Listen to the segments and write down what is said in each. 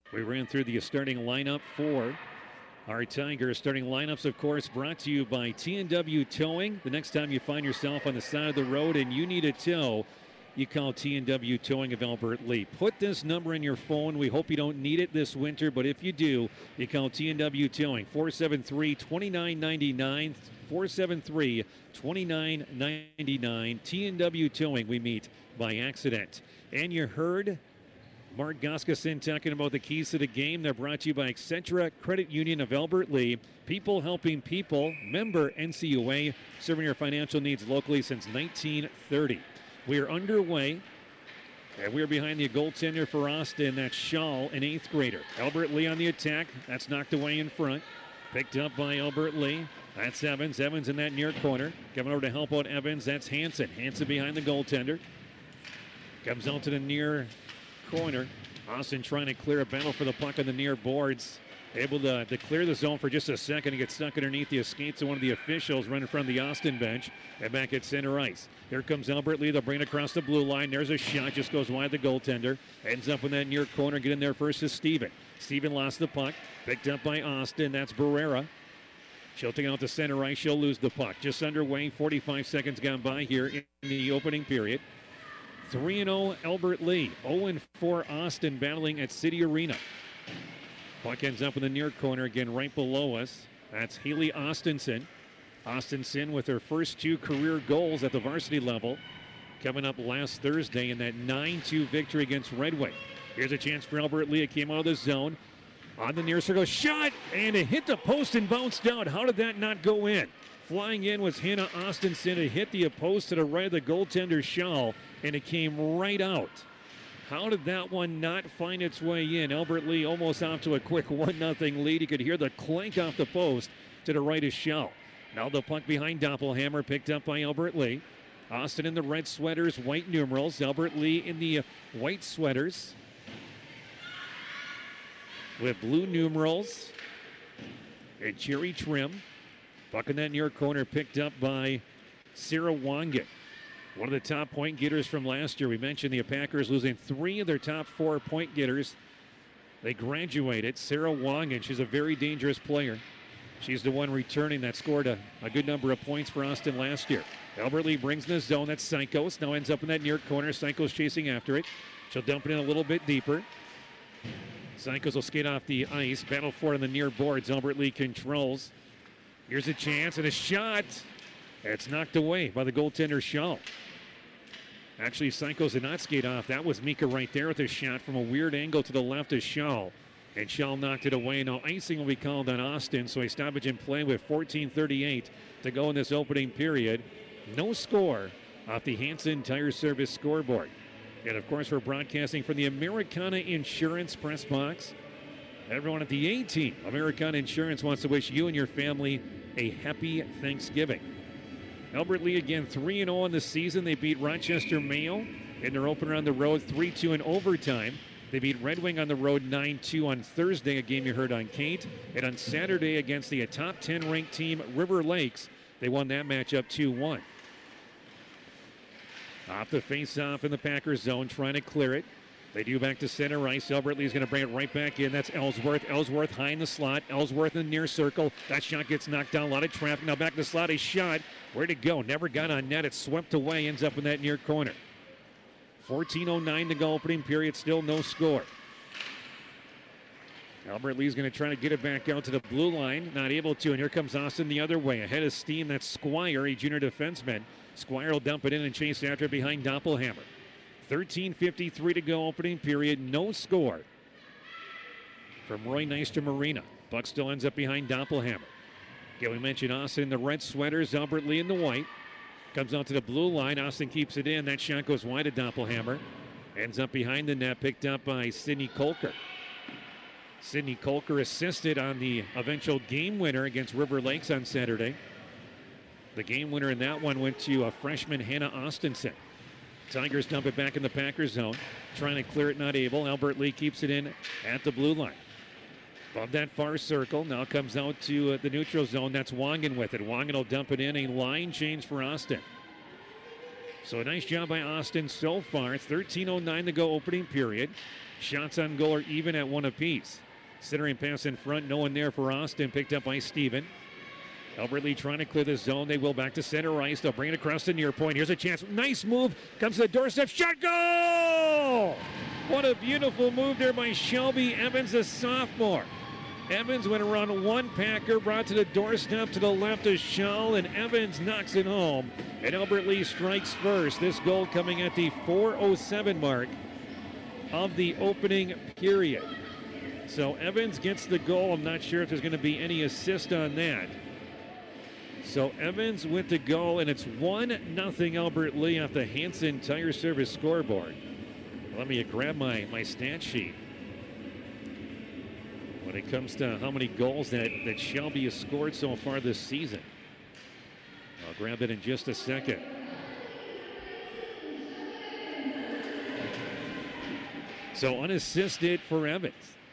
We ran through the starting lineup for our Tigers. Starting lineups, of course, brought to you by T&W Towing. The next time you find yourself on the side of the road and you need a tow, you call T&W Towing of Albert Lea. Put this number in your phone. We hope you don't need it this winter, but if you do, you call T&W Towing, 473-2999, 473-2999. T&W Towing, we meet by accident. And you heard Mark Goskeson talking about the keys to the game. They're brought to you by Accentra Credit Union of Albert Lea. People helping people. Member NCUA, serving your financial needs locally since 1930. We are underway, and we are behind the goaltender for Austin. That's Shaw, an 8th grader. Albert Lea on the attack. That's knocked away in front. Picked up by Albert Lea. That's Evans. Evans in that near corner. Coming over to help out Evans. That's Hansen. Hansen behind the goaltender. Comes out to the near corner. Austin trying to clear a battle for the puck on the near boards. Able to clear the zone for just a second. He gets stuck underneath the escapes of one of the officials right in front of the Austin bench. And back at center ice. Here comes Albert Lea. They'll bring it across the blue line. There's a shot. Just goes wide the goaltender. Ends up in that near corner. Get in there first is Steven. Steven lost the puck. Picked up by Austin. That's Barrera. She'll take it out to center ice. She'll lose the puck. Just underway. 45 seconds gone by here in the opening period. 3-0 Albert Lea. 0-4 Austin battling at City Arena. Puck ends up in the near corner again right below us. That's Haley Austinson. Austinson with her first 2 career goals at the varsity level. Coming up last Thursday in that 9-2 victory against Red Wing. Here's a chance for Albert Lea. It came out of the zone. On the near circle. Shot! And it hit the post and bounced out. How did that not go in? Flying in was Hannah Austinson. It hit the post to the right of the goaltender Shaw, and it came right out. How did that one not find its way in? Albert Lea almost off to a quick 1-0 lead. You could hear the clank off the post to the right of Shaw. Now the puck behind Doppelhammer, picked up by Albert Lea. Austin in the red sweaters, white numerals. Albert Lea in the white sweaters with blue numerals and cherry trim. Puck in that near corner picked up by Sarah Wangan. One of the top point getters from last year. We mentioned the Packers losing 3 of their top 4 point getters. They graduated. Sarah Wangan, she's a very dangerous player. She's the one returning that scored a good number of points for Austin last year. Albert Lea brings in the zone. That's Sankos. Now ends up in that near corner. Sankos chasing after it. She'll dump it in a little bit deeper. Sankos will skate off the ice. Battle for it on the near boards. Albert Lea controls. Here's a chance and a shot. It's knocked away by the goaltender Shaw. Actually, Sankos did not skate off. That was Mika right there with a shot from a weird angle to the left of Shaw. And Shaw knocked it away. Now icing will be called on Austin, so a stoppage in play with 14:38 to go in this opening period. No score off the Hansen Tire Service scoreboard. And, of course, we're broadcasting from the Americana Insurance Press Box. Everyone at the A-Team, Americana Insurance, wants to wish you and your family a happy Thanksgiving. Albert Lea again 3-0 in the season. They beat Rochester Mayo in their opener on the road 3-2 in overtime. They beat Red Wing on the road 9-2 on Thursday, a game you heard on Kate. And on Saturday against the top 10 ranked team, River Lakes, they won that matchup 2-1. Off the face-off in the Packers zone, trying to clear it. They do back to center ice. Albert Lea's going to bring it right back in. That's Ellsworth. Ellsworth high in the slot. Ellsworth in the near circle. That shot gets knocked down. A lot of traffic. Now back to the slot. A shot. Where'd it go? Never got on net. It's swept away. Ends up in that near corner. 14:09 to go. Opening period. Still no score. Albert Lea's going to try to get it back out to the blue line. Not able to. And here comes Austin the other way. Ahead of steam. That's Squire, a junior defenseman. Squire will dump it in and chase after it behind Doppelhammer. 13:53 to go, opening period. No score from Roy Neister Marina. Buck still ends up behind Doppelhammer. Again, we mentioned Austin in the red sweaters, Albert Lea in the white. Comes out to the blue line. Austin keeps it in. That shot goes wide to Doppelhammer. Ends up behind the net, picked up by Sydney Kolker. Sydney Kolker assisted on the eventual game winner against River Lakes on Saturday. The game winner in that one went to a freshman, Hannah Austinson. Tigers dump it back in the Packers zone. Trying to clear it, not able. Albert Lea keeps it in at the blue line. Above that far circle, now comes out to the neutral zone. That's Wangan with it. Wangan will dump it in. A line change for Austin. So a nice job by Austin so far. It's 13:09 to go opening period. Shots on goal are even at 1 apiece. Centering pass in front, no one there for Austin, picked up by Steven. Albert Lee trying to clear the zone. They will back to center ice. They'll bring it across the near point. Here's a chance. Nice move. Comes to the doorstep. Shot, goal! What a beautiful move there by Shelby Evans, the sophomore. Evans went around one Packer, brought to the doorstep to the left of Shull, and Evans knocks it home. And Albert Lee strikes first. This goal coming at the 4:07 mark of the opening period. So Evans gets the goal. I'm not sure if there's going to be any assist on that. So Evans with the goal, and it's 1-0 Albert Lee off the Hanson Tire Service scoreboard. Let me grab my stat sheet. When it comes to how many goals that Shelby has scored so far this season. I'll grab it in just a second. So unassisted for Evans.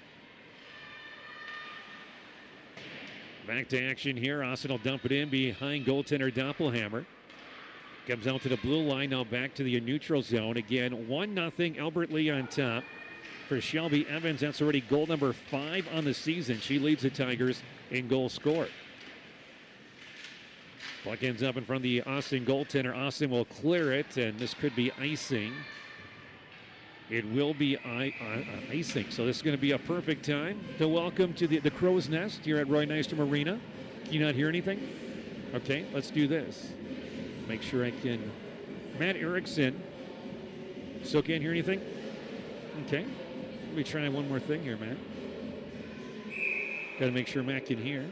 Back to action here. Austin will dump it in behind goaltender Doppelhammer. Comes out to the blue line, now back to the neutral zone. Again, 1-0 Albert Lee on top. For Shelby Evans, that's already goal number 5 on the season. She leads the Tigers in goals scored. Puck ends up in front of the Austin goaltender. Austin will clear it, and this could be icing. It will be icing. So this is going to be a perfect time to welcome to the Crow's Nest here at Roy Nystrom Arena. Can you not hear anything? Okay, let's do this. Make sure I can. Matt Erickson. Still can't hear anything? Okay. Let me try one more thing here, Matt. Got to make sure Matt can hear.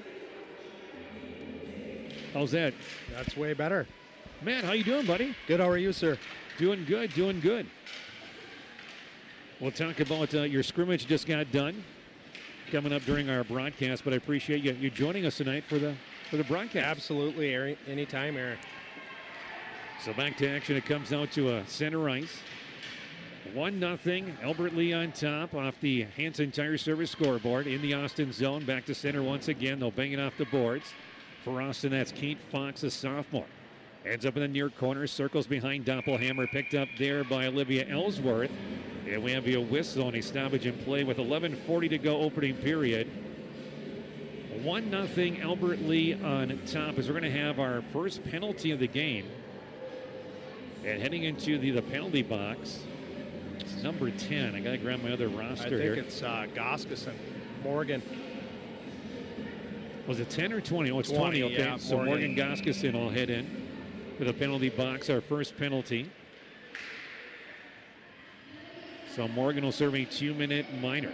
How's that? That's way better. Matt, how you doing, buddy? Good. How are you, sir? Doing good. Doing good. We'll talk about your scrimmage just got done coming up during our broadcast, but I appreciate you joining us tonight for the broadcast. Absolutely, anytime, Aaron. So back to action. It comes out to a center ice. 1-0. Albert Lee on top off the Hanson Tire Service scoreboard in the Austin zone. Back to center once again. They'll bang it off the boards. For Austin, that's Kate Fox, a sophomore. Ends up in the near corner. Circles behind Doppelhammer. Picked up there by Olivia Ellsworth. And we have a whistle and a stoppage in play with 11:40 to go opening period. 1-0 Albert Lee on top as we're going to have our first penalty of the game. And heading into the penalty box, it's number 10. I got to grab my other roster here. I think it's Goskison, Morgan. Was it 10 or 20? Oh, it's 20. Okay, yeah, so Morgan Goskison will head in for the penalty box, our first penalty. So Morgan will serve a 2-minute minor.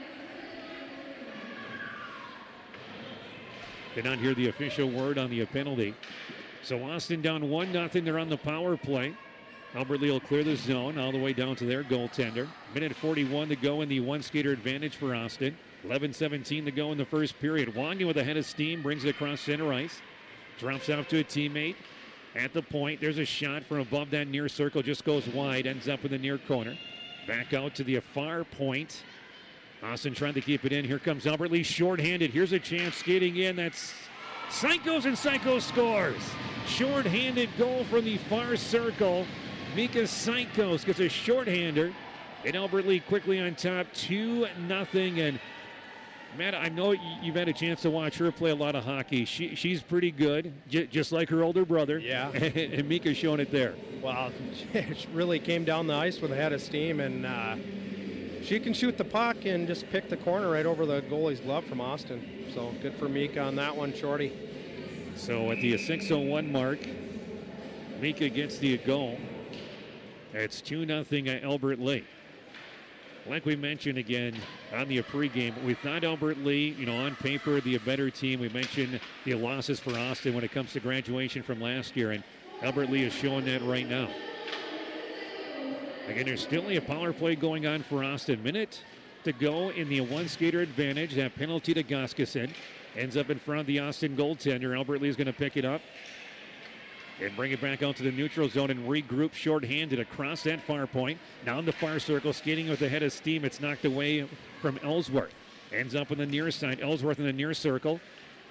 Did not hear the official word on the penalty. So Austin down 1-0. They're on the power play. Albert Lee will clear the zone all the way down to their goaltender. Minute 41 to go in the one-skater advantage for Austin. 11:17 to go in the first period. Wagner with a head of steam brings it across center ice. Drops off to a teammate. At the point, there's a shot from above that near circle. Just goes wide. Ends up in the near corner. Back out to the far point. Austin trying to keep it in. Here comes Albert Lee shorthanded. Here's a chance skating in. That's Psychos, and Psychos scores. Shorthanded goal from the far circle. Mika Psychos gets a shorthander. And Albert Lee quickly on top, 2-0. And Matt, I know you've had a chance to watch her play a lot of hockey. She's pretty good, just like her older brother. Yeah. And Mika's showing it there. Well, it really came down the ice with a head of steam, and she can shoot the puck and just pick the corner right over the goalie's glove from Austin. So good for Mika on that one, Shorty. So at the 6:01 mark, Mika gets the goal. It's 2-0 Albert Lee. Like we mentioned again on the pregame, we thought Albert Lee, on paper, the better team. We mentioned the losses for Austin when it comes to graduation from last year, and Albert Lee is showing that right now. Again, there's still a power play going on for Austin. Minute to go in the one-skater advantage. That penalty to Goskison ends up in front of the Austin goaltender. Albert Lee is going to pick it up and bring it back out to the neutral zone and regroup shorthanded across that far point. Down the far circle, skating with the head of steam. It's knocked away from Ellsworth. Ends up on the near side. Ellsworth in the near circle.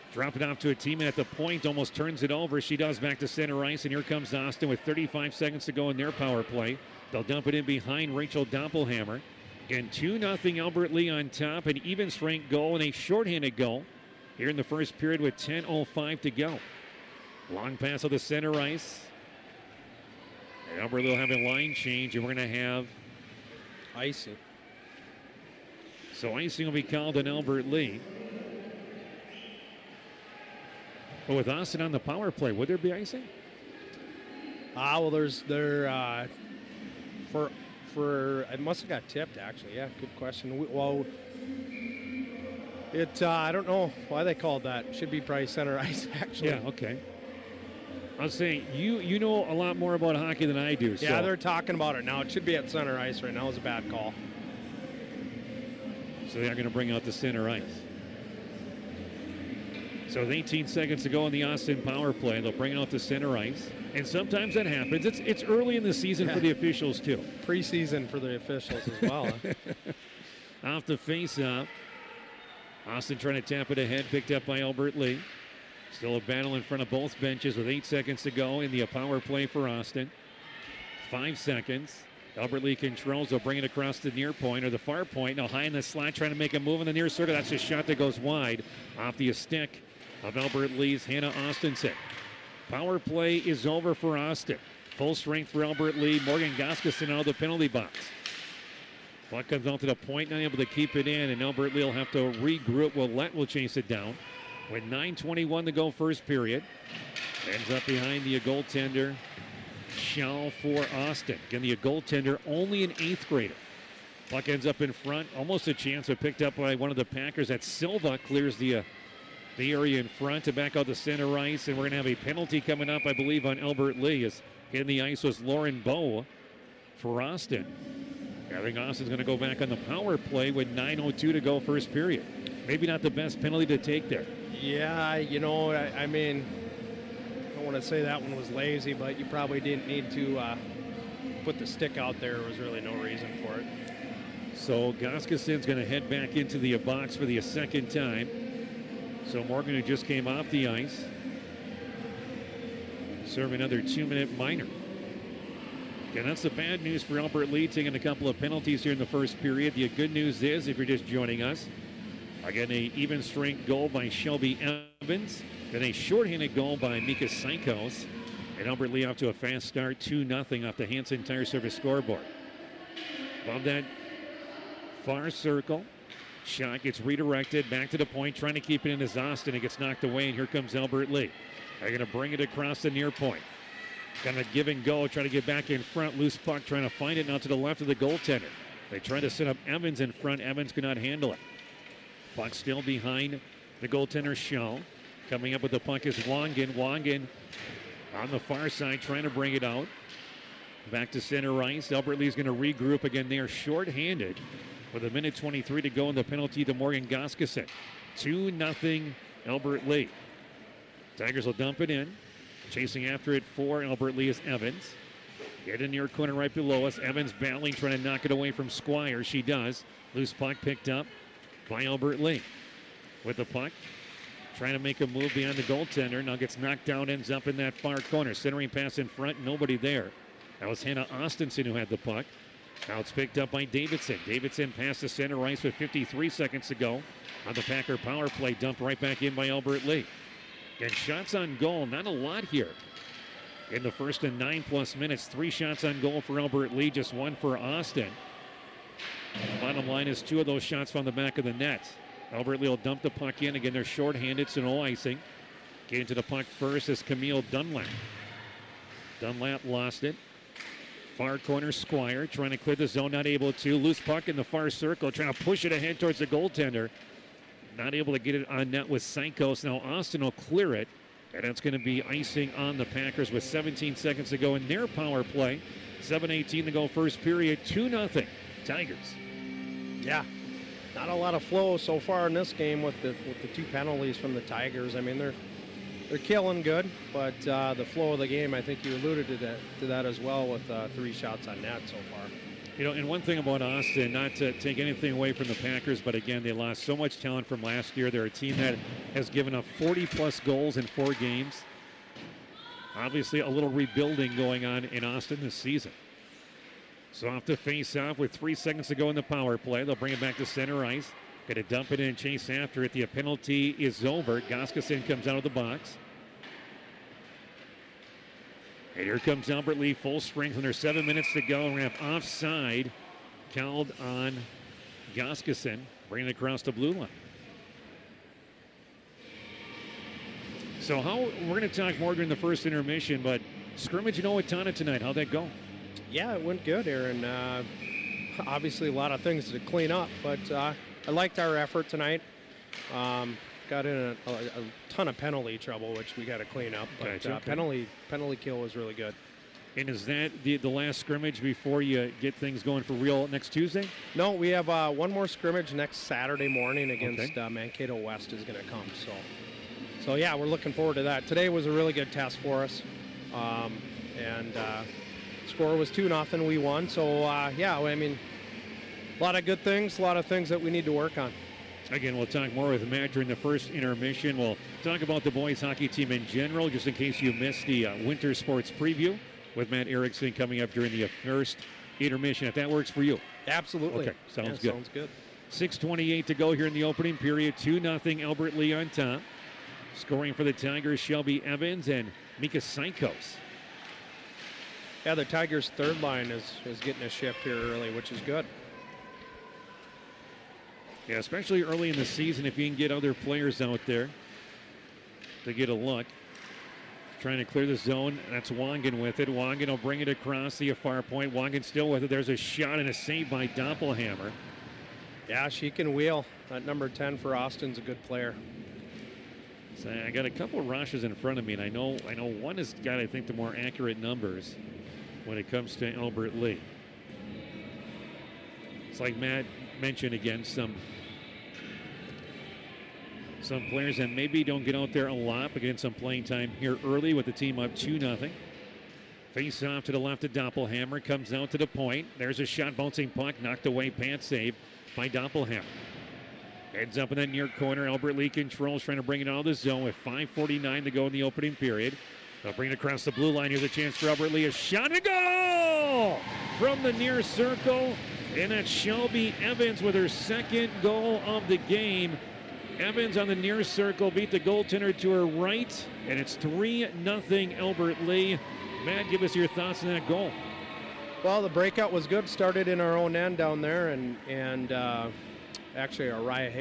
Drop it off to a teammate at the point, almost turns it over. She does, back to center ice, and here comes Austin with 35 seconds to go in their power play. They'll dump it in behind Rachel Doppelhammer. Again, 2-0 Albert Lee on top, an even strength goal and a shorthanded goal here in the first period with 10:05 to go. Long pass of the center ice. And Albert Lee will have a line change, and we're going to have icing. So icing will be called on Albert Lee. But with Austin on the power play, would there be icing? Well, for it must have got tipped, actually. Yeah, good question. I don't know why they called that. Should be probably center ice, actually. Yeah, okay. I was saying, you know a lot more about hockey than I do. Yeah, they're talking about it now. It should be at center ice right now. It was a bad call. So they're going to bring out the center ice. So with 18 seconds to go in the Austin power play, they'll bring out the center ice. And sometimes that happens. It's early in the season for the officials, too. Preseason for the officials as well. Huh? Off the face-off. Austin trying to tap it ahead, picked up by Albert Lee. Still a battle in front of both benches with 8 seconds to go in the power play for Austin. 5 seconds. Albert Lee controls. They'll bring it across the near point or the far point. Now high in the slot, trying to make a move in the near circle. That's a shot that goes wide off the stick of Albert Lee's Hannah Austinson. Power play is over for Austin. Full strength for Albert Lee. Morgan Goskeson out of the penalty box. Puck comes out to the point, not able to keep it in, and Albert Lee will have to regroup. Willett will chase it down. With 9:21 to go first period. Ends up behind the goaltender, Shaw for Austin. Again, the goaltender, only an 8th grader. Puck ends up in front. Almost a chance, but picked up by one of the Packers. That Silva clears the area in front to back out the center ice, and we're going to have a penalty coming up, I believe, on Albert Lee. As in the ice was Lauren Bowe for Austin. I think Austin's going to go back on the power play with 9:02 to go first period. Maybe not the best penalty to take there. Yeah, I mean, I don't want to say that one was lazy, but you probably didn't need to put the stick out there. There was really no reason for it. So Goskeson's going to head back into the box for the second time. So Morgan, who just came off the ice, serve another 2-minute minor. And that's the bad news for Albert Lee, taking a couple of penalties here in the first period. The good news is, if you're just joining us, again, a even strength goal by Shelby Evans, then a shorthanded goal by Mika Saikos, and Albert Lee off to a fast start, 2-0 off the Hanson Tire Service scoreboard. Above that far circle, shot gets redirected back to the point, trying to keep it in as Austin. It gets knocked away, and here comes Albert Lee. They're going to bring it across the near point. Kind of give and go, try to get back in front. Loose puck, trying to find it now to the left of the goaltender. They try to set up Evans in front. Evans could not handle it. Puck still behind the goaltender, Shaw. Coming up with the puck is Wangan. Wangan on the far side, trying to bring it out. Back to center ice. Albert Lee's going to regroup again. They are shorthanded with 1:23 to go in the penalty to Morgan Goskeson. 2-0 Albert Lee. Tigers will dump it in. Chasing after it for Albert Lee is Evans. Get in near corner right below us. Evans battling, trying to knock it away from Squire. She does. Loose puck picked up by Albert Lee. With the puck, trying to make a move beyond the goaltender. Now gets knocked down, ends up in that far corner. Centering pass in front, nobody there. That was Hannah Austinson who had the puck. Now it's picked up by Davidson. Davidson past the center ice with 53 seconds to go on the Packer power play. Dumped right back in by Albert Lee. And shots on goal, not a lot here. In the first and 9+ minutes, 3 shots on goal for Albert Lee, just 1 for Austin. The bottom line is 2 of those shots from the back of the net. Albert Lee will dump the puck in. Again, they're shorthanded, so no icing. Getting to the puck first is Camille Dunlap. Dunlap lost it. Far corner, Squire trying to clear the zone, not able to. Loose puck in the far circle, trying to push it ahead towards the goaltender. Not able to get it on net with Saikos. Now Austin will clear it, and that's going to be icing on the Packers with 17 seconds to go in their power play. 7:18 to go first period. 2-0 Tigers. Yeah, not a lot of flow so far in this game with the 2 penalties from the Tigers. I mean, they're killing good, but the flow of the game, I think you alluded to that as well with 3 shots on net so far. And one thing about Austin, not to take anything away from the Packers, but again, they lost so much talent from last year. They're a team that has given up 40-plus goals in 4 games. Obviously, a little rebuilding going on in Austin this season. So off to face off with 3 seconds to go in the power play. They'll bring it back to center ice. Going to dump it in and chase after it. The penalty is over. Gustafson comes out of the box. And here comes Albert Lee, full strength under 7 minutes to go. And we have offside called on Gustafson, bringing it across the blue line. So we're going to talk more during the first intermission, but scrimmage in Owatonna ttonight, how'd that go? Yeah, it went good, Aaron. Obviously a lot of things to clean up, but I liked our effort tonight. Got in a ton of penalty trouble, which we got to clean up. But penalty kill was really good. And is that the last scrimmage before you get things going for real next Tuesday? No, we have one more scrimmage next Saturday morning against Mankato West is going to come. So yeah, we're looking forward to that. Today was a really good test for us, and score was 2-0. We won. So yeah, I mean, a lot of good things, a lot of things that we need to work on. Again, we'll talk more with Matt during the first intermission. We'll talk about the boys hockey team in general, just in case you missed the winter sports preview with Matt Erickson coming up during the first intermission, if that works for you. Absolutely. Okay, sounds good. Sounds good. 6:28 to go here in the opening period. 2-0 Albert Lee on top. Scoring for the Tigers, Shelby Evans and Mika Sykos. Yeah, the Tigers' third line is getting a shift here early, which is good. Yeah, especially early in the season, if you can get other players out there to get a look. Trying to clear the zone. That's Wangan with it. Wangan will bring it across the far point. Wangan still with it. There's a shot and a save by Doppelhammer. Yeah, she can wheel. That number 10 for Austin's a good player. So I got a couple of rushes in front of me, and I know one has got, I think, the more accurate numbers when it comes to Albert Lee. It's like Matt mentioned again, some players that maybe don't get out there a lot, but getting some playing time here early with the team up 2-0. Face off to the left of Doppelhammer, comes out to the point. There's a shot, bouncing puck, knocked away, pant save by Doppelhammer. Heads up in that near corner. Albert Lee controls, trying to bring it out of the zone with 5:49 to go in the opening period. They'll bring it across the blue line. Here's a chance for Albert Lee. A shot and a goal from the near circle. And that's Shelby Evans with her second goal of the game. Evans on the near circle beat the goaltender to her right. And it's 3-0 Albert Lee. Matt, give us your thoughts on that goal. Well, the breakout was good. Started in our own end down there, and actually Rye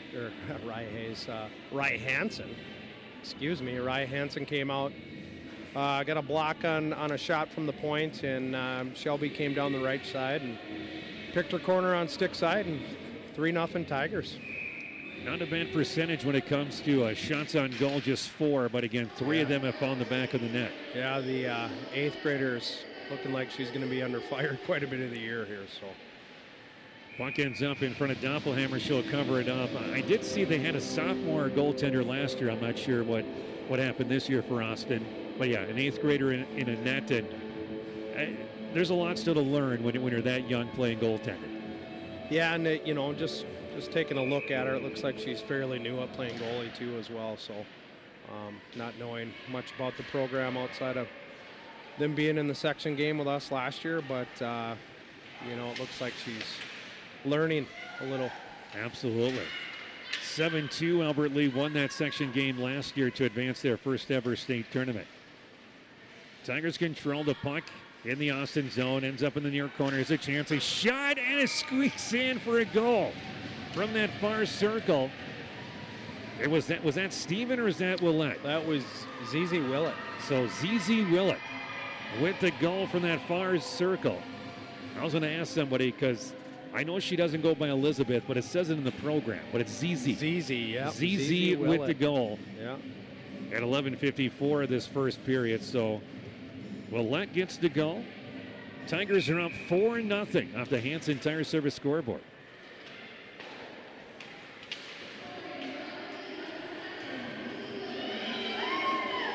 Hansen. Excuse me, Rye Hansen came out, got a block on a shot from the point, and Shelby came down the right side and picked her corner on stick side, and 3-0 Tigers. Not a bad percentage when it comes to shots on goal, just 4, but again, 3 of them have found the back of the net. Yeah, the 8th grader's looking like she's going to be under fire quite a bit of the year here. So puck ends up in front of Doppelhammer. She'll cover it up. I did see they had a sophomore goaltender last year. I'm not sure what happened this year for Austin. But yeah, an 8th grader in a net. And there's a lot still to learn when you're that young playing goaltender. Yeah, and just taking a look at her, it looks like she's fairly new at playing goalie too as well. So not knowing much about the program outside of them being in the section game with us last year. But, it looks like she's learning a little. Absolutely. 7-2, Albert Lee won that section game last year to advance their first ever state tournament. Tigers control the puck in the Austin zone, ends up in the near corner. There's a chance, a shot, and a squeaks in for a goal from that far circle. Was that Steven or is that Willett? That was Zizi Willett. So Zizi Willett with the goal from that far circle. I was going to ask somebody because I know she doesn't go by Elizabeth, but it says it in the program. But it's Zizi. Zizi, yeah. Zizi with the goal. Yeah. At 11:54 of this first period. So Willett gets the goal. Tigers are up 4-0 off the Hanson Tire Service scoreboard.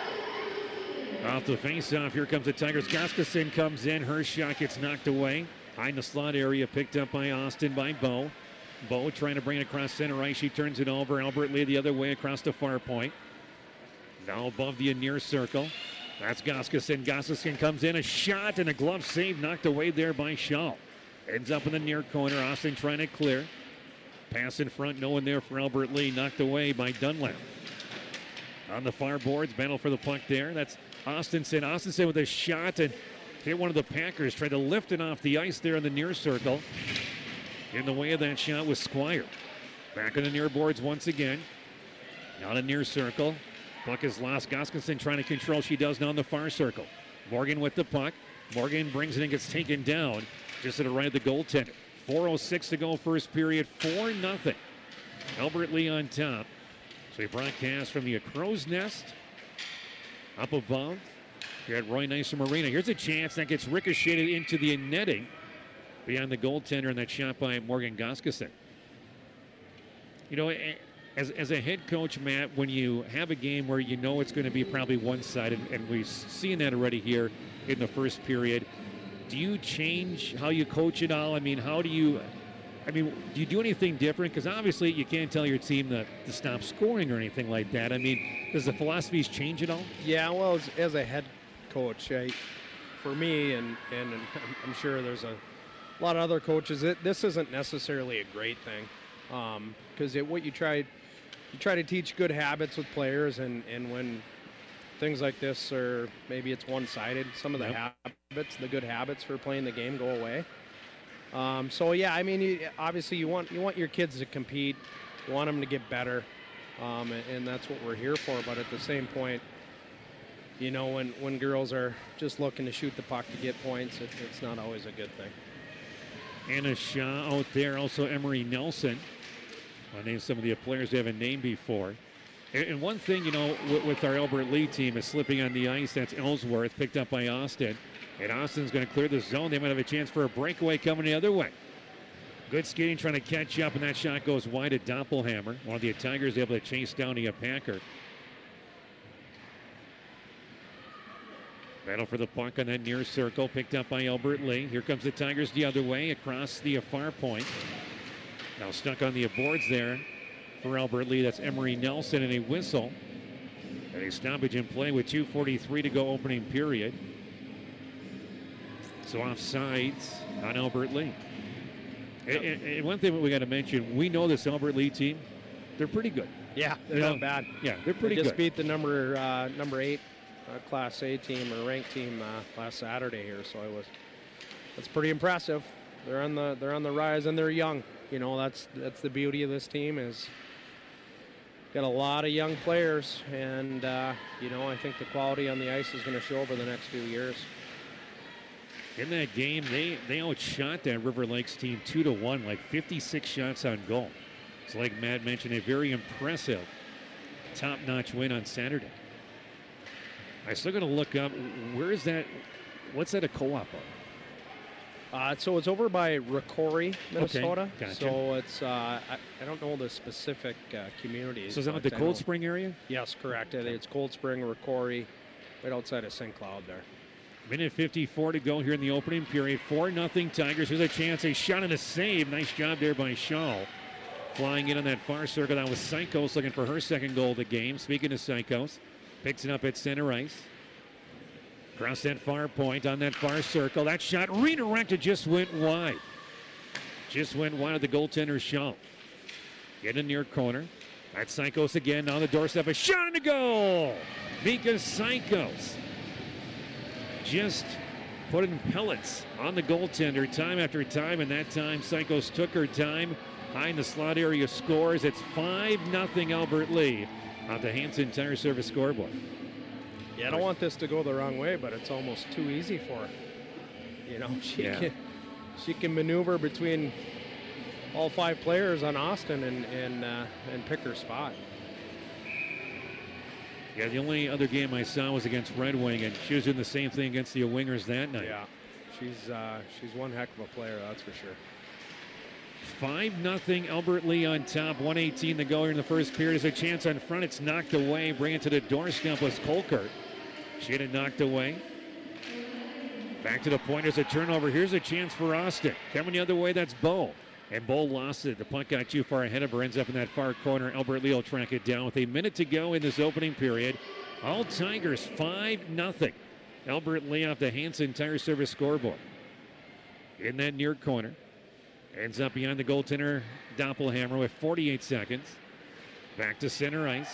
Off the face-off, here comes the Tigers. Gustafson comes in. Her shot gets knocked away. High in the slot area, picked up by Austin by Bo. Bo trying to bring it across center ice. She turns it over. Albert Lee the other way across the far point. Now above the near circle. That's Gustafson. Gustafson comes in. A shot and a glove save knocked away there by Shaw. Ends up in the near corner. Austin trying to clear. Pass in front. No one there for Albert Lee. Knocked away by Dunlap. On the far boards. Battle for the puck there. That's Austinson. Austinson with a shot and hit one of the Packers. Tried to lift it off the ice there in the near circle. In the way of that shot was Squire. Back on the near boards once again. Not a near circle. Puck is lost. Gustafson trying to control. She does now on the far circle. Morgan with the puck. Morgan brings it and gets taken down just to the right of the goaltender. 4:06 to go first period. 4-0. Albert Lee on top. So we broadcast from the Crow's Nest up above here at Roy Nysom Arena. Here's a chance that gets ricocheted into the netting beyond the goaltender, and that shot by Morgan Gustafson. You know, as a head coach, Matt, when you have a game where you know it's going to be probably one-sided, and we've seen that already here in the first period, do you change how you coach it all? I mean, do you do anything different? Because obviously you can't tell your team to stop scoring or anything like that. I mean, does the philosophies change at all? Yeah, well, as a head coach, for me, and I'm sure there's a lot of other coaches, this isn't necessarily a great thing, because what you try to teach good habits with players, and when things like this are maybe it's one-sided, some of the habits, the good habits for playing the game go away. So yeah, I mean, obviously you want your kids to compete, you want them to get better, and that's what we're here for. But at the same point, you know, when girls are just looking to shoot the puck to get points, it's not always a good thing. Anna Shaw out there, also Emery Nelson. I'll name some of the players they haven't named before. And one thing, you know, with our Albert Lee team is slipping on the ice. That's Ellsworth, picked up by Austin. And Austin's going to clear the zone. They might have a chance for a breakaway coming the other way. Good skating, trying to catch up, and that shot goes wide at Doppelhammer. One of the Tigers able to chase down the Packer. Battle for the puck on that near circle, picked up by Albert Lee. Here comes the Tigers the other way across the far point. Now stuck on the boards there for Albert Lee. That's Emery Nelson, and a whistle. And a stoppage in play with 2:43 to go opening period. So offsides on Albert Lee. And one thing we got to mention, we know this Albert Lee team, they're pretty good. Yeah, they're not bad. Yeah, they're pretty good. Just beat the number 8 Class A team or ranked team last Saturday here, so that's pretty impressive. They're on the rise, and they're young. You know, that's the beauty of this team is got a lot of young players, and you know, I think the quality on the ice is going to show over the next few years. In that game, they outshot that River Lakes team 2-1, like 56 shots on goal. So like Matt mentioned, a very impressive top-notch win on Saturday. I still got to look up, where is that, what's that a co-op of? So it's over by Rocori, Minnesota. Okay, gotcha. So it's, I don't know the specific communities. So is that the Cold Spring area? Yes, correct. It's Cold Spring, Rocori, right outside of St. Cloud there. Minute 54 to go here in the opening period. 4-0 Tigers. Here's a chance, a shot and a save. Nice job there by Shaw. Flying in on that far circle. That was Psychos looking for her second goal of the game. Speaking of Psychos, picks it up at center ice. Across that far point on that far circle. That shot redirected, just went wide. Just went wide of the goaltender, Shaw. Get in near corner. That's Psychos again on the doorstep. A shot and a goal. Mika Psychos just put in pellets on the goaltender time after time, and that time Psychos took her time. High in the slot area, scores. It's 5-0 Albert Lee on the Hanson Tire Service scoreboard. Yeah, I don't want this to go the wrong way, but it's almost too easy for her. You know, she can maneuver between all 5 players on Austin and pick her spot. Yeah, the only other game I saw was against Red Wing, and she was doing the same thing against the Wingers that night. Yeah, she's one heck of a player, that's for sure. 5-0 Albert Lee on top. 1:18 to go here in the first period. There's a chance on front. It's knocked away. Bring it to the doorstep was Colkert. She had it knocked away. Back to the point. There's a turnover. Here's a chance for Austin. Coming the other way, that's Bo. And Bo lost it. The punt got too far ahead of her. Ends up in that far corner. Albert Lee will track it down with a minute to go in this opening period. All Tigers 5-0. Albert Lee off the Hanson Tire Service scoreboard. In that near corner. Ends up behind the goaltender, Doppelhammer, with 48 seconds. Back to center ice.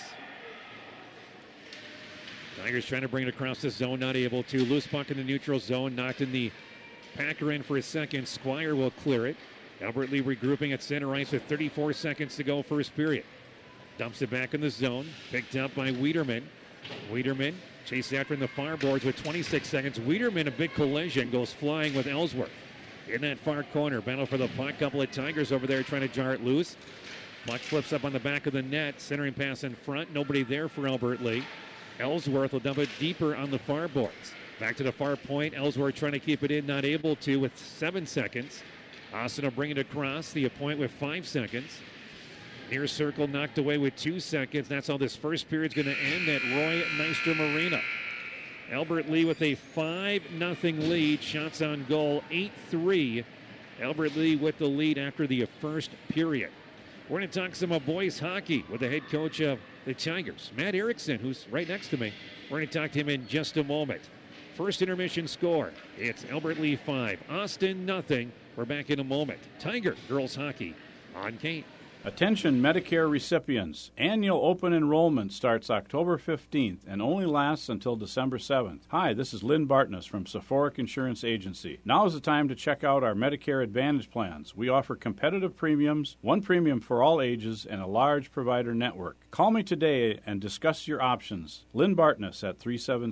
Tigers trying to bring it across the zone, not able to. Loose puck in the neutral zone, knocked in the Packer in for a second. Squire will clear it. Albert Lee regrouping at center ice with 34 seconds to go first period. Dumps it back in the zone, picked up by Wiederman. Wiederman chased after in the far boards with 26 seconds. Wiederman, a big collision, goes flying with Ellsworth. In that far corner, battle for the puck. Couple of Tigers over there trying to jar it loose. Puck flips up on the back of the net. Centering pass in front. Nobody there for Albert Lee. Ellsworth will dump it deeper on the far boards. Back to the far point. Ellsworth trying to keep it in, not able to with 7 seconds. Austin will bring it across. The point with 5 seconds. Near circle knocked away with 2 seconds. That's how this first period's going to end at Roy Nystrom Arena. Albert Lee with a 5-0 lead. Shots on goal, 8-3. Albert Lee with the lead after the first period. We're going to talk some boys hockey with the head coach of the Tigers, Matt Erickson, who's right next to me. We're going to talk to him in just a moment. First intermission score, it's Albert Lee 5, Austin 0. We're back in a moment. Tiger girls hockey on Kane. Attention Medicare recipients. Annual open enrollment starts October 15th and only lasts until December 7th. Hi, this is Lynn Bartness from Sephoric Insurance Agency. Now is the time to check out our Medicare Advantage plans. We offer competitive premiums, one premium for all ages, and a large provider network. Call me today and discuss your options. Lynn Bartness at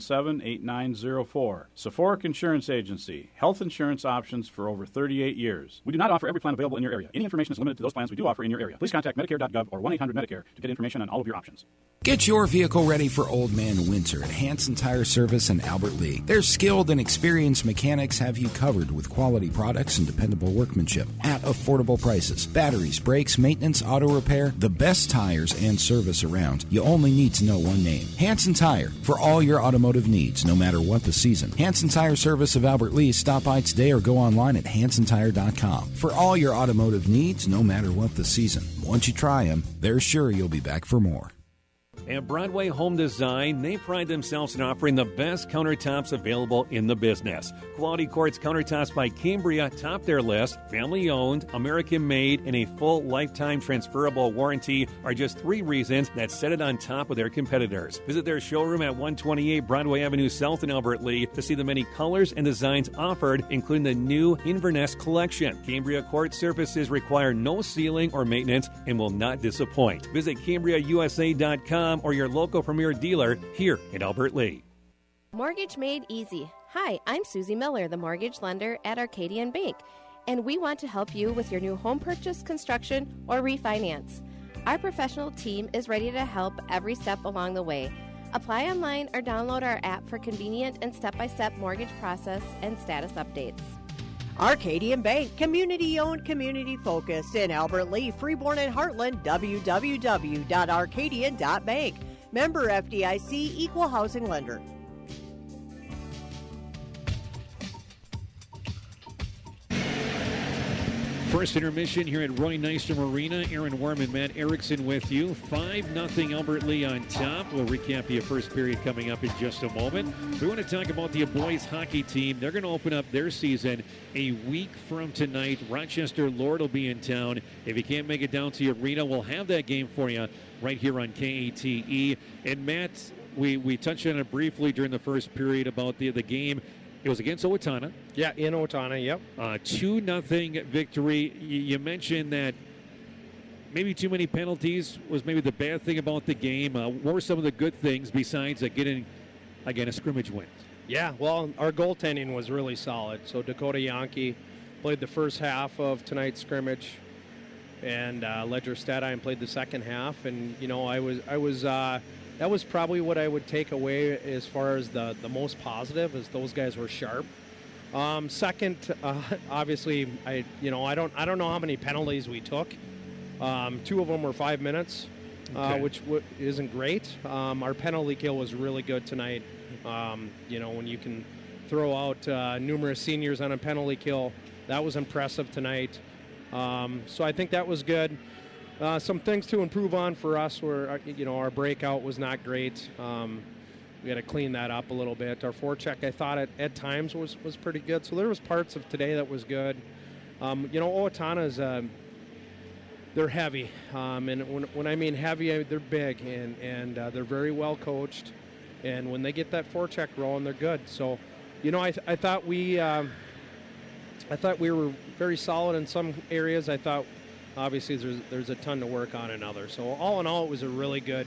377-8904. Sephoric Insurance Agency. Health insurance options for over 38 years. We do not offer every plan available in your area. Any information is limited to those plans we do offer in your area. Please contact Medicare.gov or 1-800-MEDICARE to get information on all of your options. Get your vehicle ready for Old Man Winter at Hanson Tire Service in Albert Lee. Their skilled and experienced mechanics have you covered with quality products and dependable workmanship at affordable prices. Batteries, brakes, maintenance, auto repair, the best tires and service around. You only need to know one name. Hanson Tire, for all your automotive needs, no matter what the season. Hanson Tire Service of Albert Lee. Stop by today or go online at hansontire.com. For all your automotive needs, no matter what the season. Once you try them, they're sure you'll be back for more. At Broadway Home Design, they pride themselves in offering the best countertops available in the business. Quality Quartz countertops by Cambria top their list. Family owned, American made, and a full lifetime transferable warranty are just 3 reasons that set it on top of their competitors. Visit their showroom at 128 Broadway Avenue South in Albert Lee to see the many colors and designs offered, including the new Inverness collection. Cambria Quartz surfaces require no sealing or maintenance and will not disappoint. Visit CambriaUSA.com or your local Premier dealer here in Albert Lee. Mortgage Made Easy. Hi, I'm Susie Miller, the mortgage lender at Arcadian Bank, and we want to help you with your new home purchase, construction, or refinance. Our professional team is ready to help every step along the way. Apply online or download our app for convenient and step-by-step mortgage process and status updates. Arcadian Bank, community-owned, community-focused in Albert Lee, Freeborn, and Heartland, www.arcadian.bank. Member FDIC, Equal Housing Lender. First intermission here at Roy Nystrom Arena. Aaron Worm and Matt Erickson with you. 5-0 Albert Lee on top. We'll recap the first period coming up in just a moment. We want to talk about the boys hockey team. They're going to open up their season a week from tonight. Rochester Lord will be in town. If you can't make it down to the arena, we'll have that game for you right here on KATE. And Matt, we touched on it briefly during the first period about the game. It was against Owatonna. Yeah, in Owatonna, yep. 2-0 victory. You mentioned that maybe too many penalties was maybe the bad thing about the game. What were some of the good things besides getting, again, a scrimmage win? Yeah, well, our goaltending was really solid. So Dakota Yankee played the first half of tonight's scrimmage, and Ledger Stadheim played the second half. And, you know, that was probably what I would take away as far as the most positive, is those guys were sharp. Second, obviously, I don't know how many penalties we took. 2 of them were 5 minutes, Okay. which isn't great. Our penalty kill was really good tonight. When you can throw out numerous seniors on a penalty kill. That was impressive tonight. So I think that was good. Some things to improve on for us were, our breakout was not great. We got to clean that up a little bit. Our forecheck, I thought at times was pretty good. So there was parts of today that was good. Owatonna's, they're heavy. And when I mean heavy, they're big and they're very well coached. And when they get that forecheck rolling, they're good. So, I thought we were very solid in some areas. I thought, obviously, there's a ton to work on in others. So all in all, it was a really good,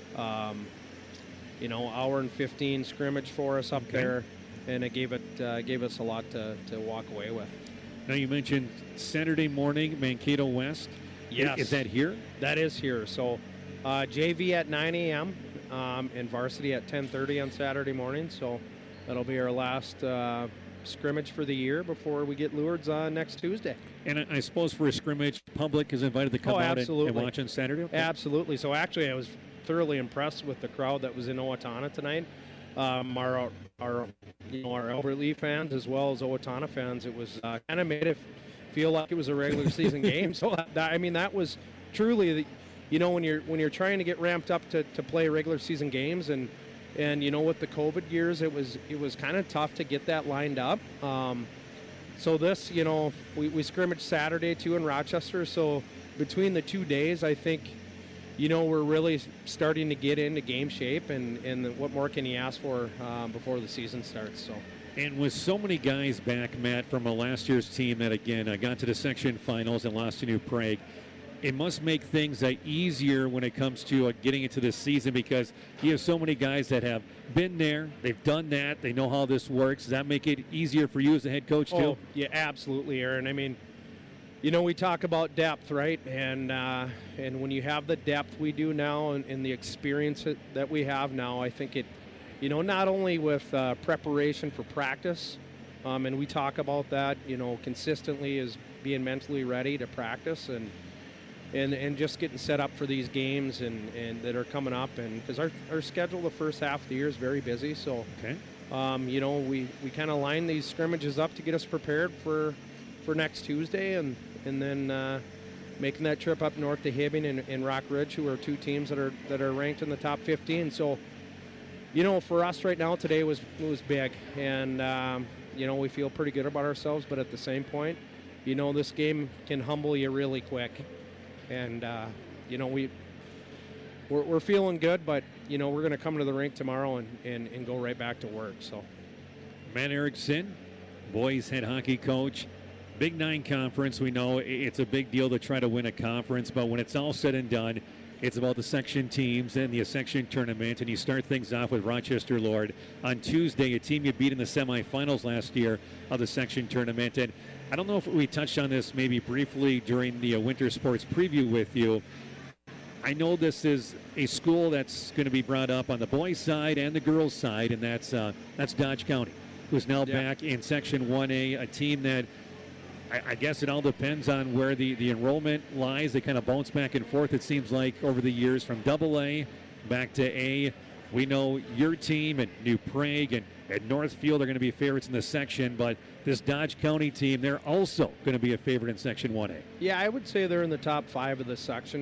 hour and 15 scrimmage for us up there, and it gave us a lot to walk away with. Now you mentioned Saturday morning, Mankato West. Yes. Is that here? That is here. So JV at 9 a.m. And varsity at 10:30 on Saturday morning. So that'll be our last scrimmage for the year before we get Lourdes next Tuesday. And I suppose for a scrimmage, public is invited to come out and watch on Saturday? Okay. Absolutely. So actually I was thoroughly impressed with the crowd that was in Owatonna tonight. Our Albert Lee fans as well as Owatonna fans. It was kind of made it feel like it was a regular season game. So that was truly when you're trying to get ramped up to play regular season games and with the COVID years, it was kind of tough to get that lined up. So this, we scrimmaged Saturday too in Rochester. So between the 2 days, I think, we're really starting to get into game shape, and what more can you ask for before the season starts? So. And with so many guys back, Matt, from last year's team that, again, got to the section finals and lost to New Prague, it must make things easier when it comes to getting into this season because you have so many guys that have been there, they've done that, they know how this works. Does that make it easier for you as a head coach, too? Oh, yeah, absolutely, Aaron. I mean, we talk about depth, right? And when you have the depth we do now and the experience that we have now, I think it, not only with preparation for practice, and we talk about that, consistently as being mentally ready to practice and just getting set up for these games and that are coming up, and because our schedule the first half of the year is very busy, so we kind of line these scrimmages up to get us prepared for next Tuesday, and then making that trip up north to Hibbing and Rock Ridge, who are two teams that are ranked in the top 15. So for us right now today was big, and we feel pretty good about ourselves, but at the same point, this game can humble you really quick. And, we're feeling good, but, we're going to come to the rink tomorrow and go right back to work. So, Matt Erickson, boys head hockey coach. Big Nine Conference, we know it's a big deal to try to win a conference, but when it's all said and done, it's about the section teams and the section tournament, and you start things off with Rochester Lord on Tuesday, a team you beat in the semifinals last year of the section tournament. And I don't know if we touched on this maybe briefly during the winter sports preview with you. I know this is a school that's going to be brought up on the boys' side and the girls' side, and that's Dodge County, who's now back in Section 1A, a team that I guess it all depends on where the enrollment lies. They kind of bounce back and forth, it seems like, over the years from AA back to A. We know your team and New Prague and Northfield are going to be favorites in the section, but this Dodge County team, they're also going to be a favorite in Section 1A. Yeah, I would say they're in the top 5 of the section.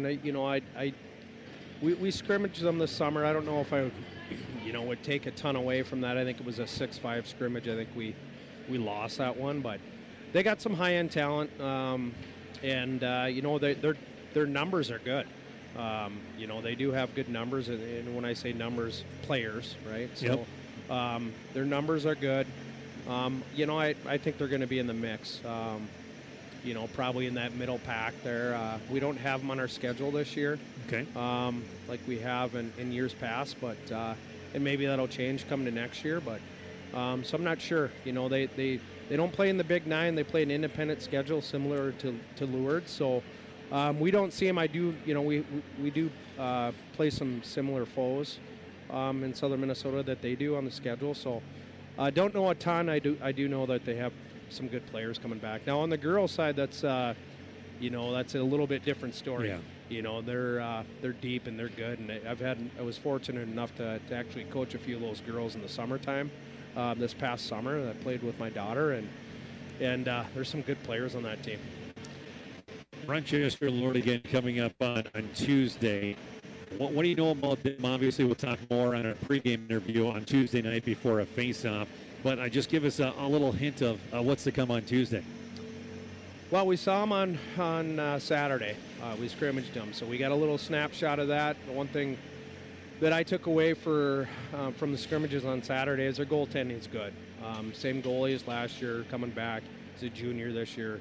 We scrimmaged them this summer. I don't know if I would take a ton away from that. I think it was a 6-5 scrimmage. I think we lost that one, but they got some high-end talent, and their numbers are good. They do have good numbers, and when I say numbers, players, right? So their numbers are good. I think they're going to be in the mix. Probably in that middle pack there. We don't have them on our schedule this year, like we have in years past, but and maybe that'll change come to next year. But so I'm not sure. They don't play in the Big Nine. They play an independent schedule similar to Lourdes. So we don't see them. I do. We do play some similar foes in southern Minnesota that they do on the schedule. So don't know a ton. I do know that they have some good players coming back. Now on the girls' side, that's a little bit different story. they're deep and they're good. And I was fortunate enough to actually coach a few of those girls in the summertime this past summer. I played with my daughter, and there's some good players on that team. Rochester Lord again coming up on Tuesday. What do you know about them? Obviously, we'll talk more on our pregame interview on Tuesday night before a face-off. But just give us a little hint of what's to come on Tuesday. Well, we saw them on Saturday. We scrimmaged them, so we got a little snapshot of that. The one thing that I took away from the scrimmages on Saturday is their goaltending is good. Same goalie as last year, coming back. He's a junior this year.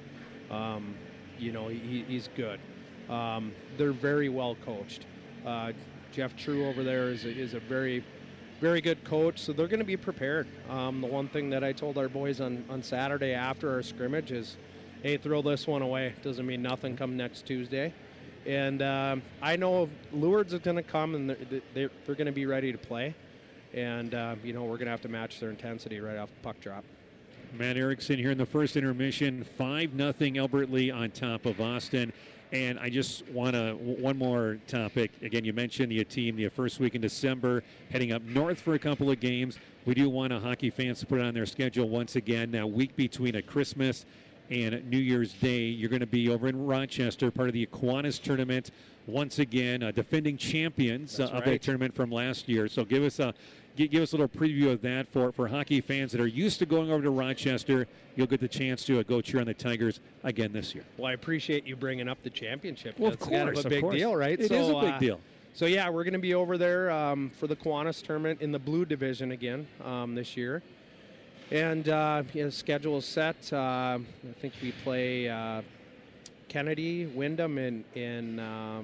He's good. They're very well coached. Jeff True over there is a very, very good coach, so they're going to be prepared. The one thing that I told our boys on Saturday after our scrimmage is, hey, throw this one away. Doesn't mean nothing come next Tuesday. And I know Lourdes is going to come, and they're going to be ready to play. And, we're going to have to match their intensity right off the puck drop. Matt Erickson here in the first intermission. 5-0 Albert Lee on top of Austin. And I just want one more topic. Again, you mentioned the team the first week in December, heading up north for a couple of games. We do want hockey fans to put it on their schedule once again. Now, week between a Christmas and New Year's Day, you're going to be over in Rochester, part of the Aquinas tournament. Once again, defending champions of that tournament from last year. So give us a little preview of that for hockey fans that are used to going over to Rochester. You'll get the chance to go cheer on the Tigers again this year. Well, I appreciate you bringing up the championship. Well, That's kind of a big deal, right? It is a big deal. So, yeah, we're going to be over there for the Aquinas tournament in the blue division again this year. And, schedule is set. I think we play Kennedy, Wyndham, and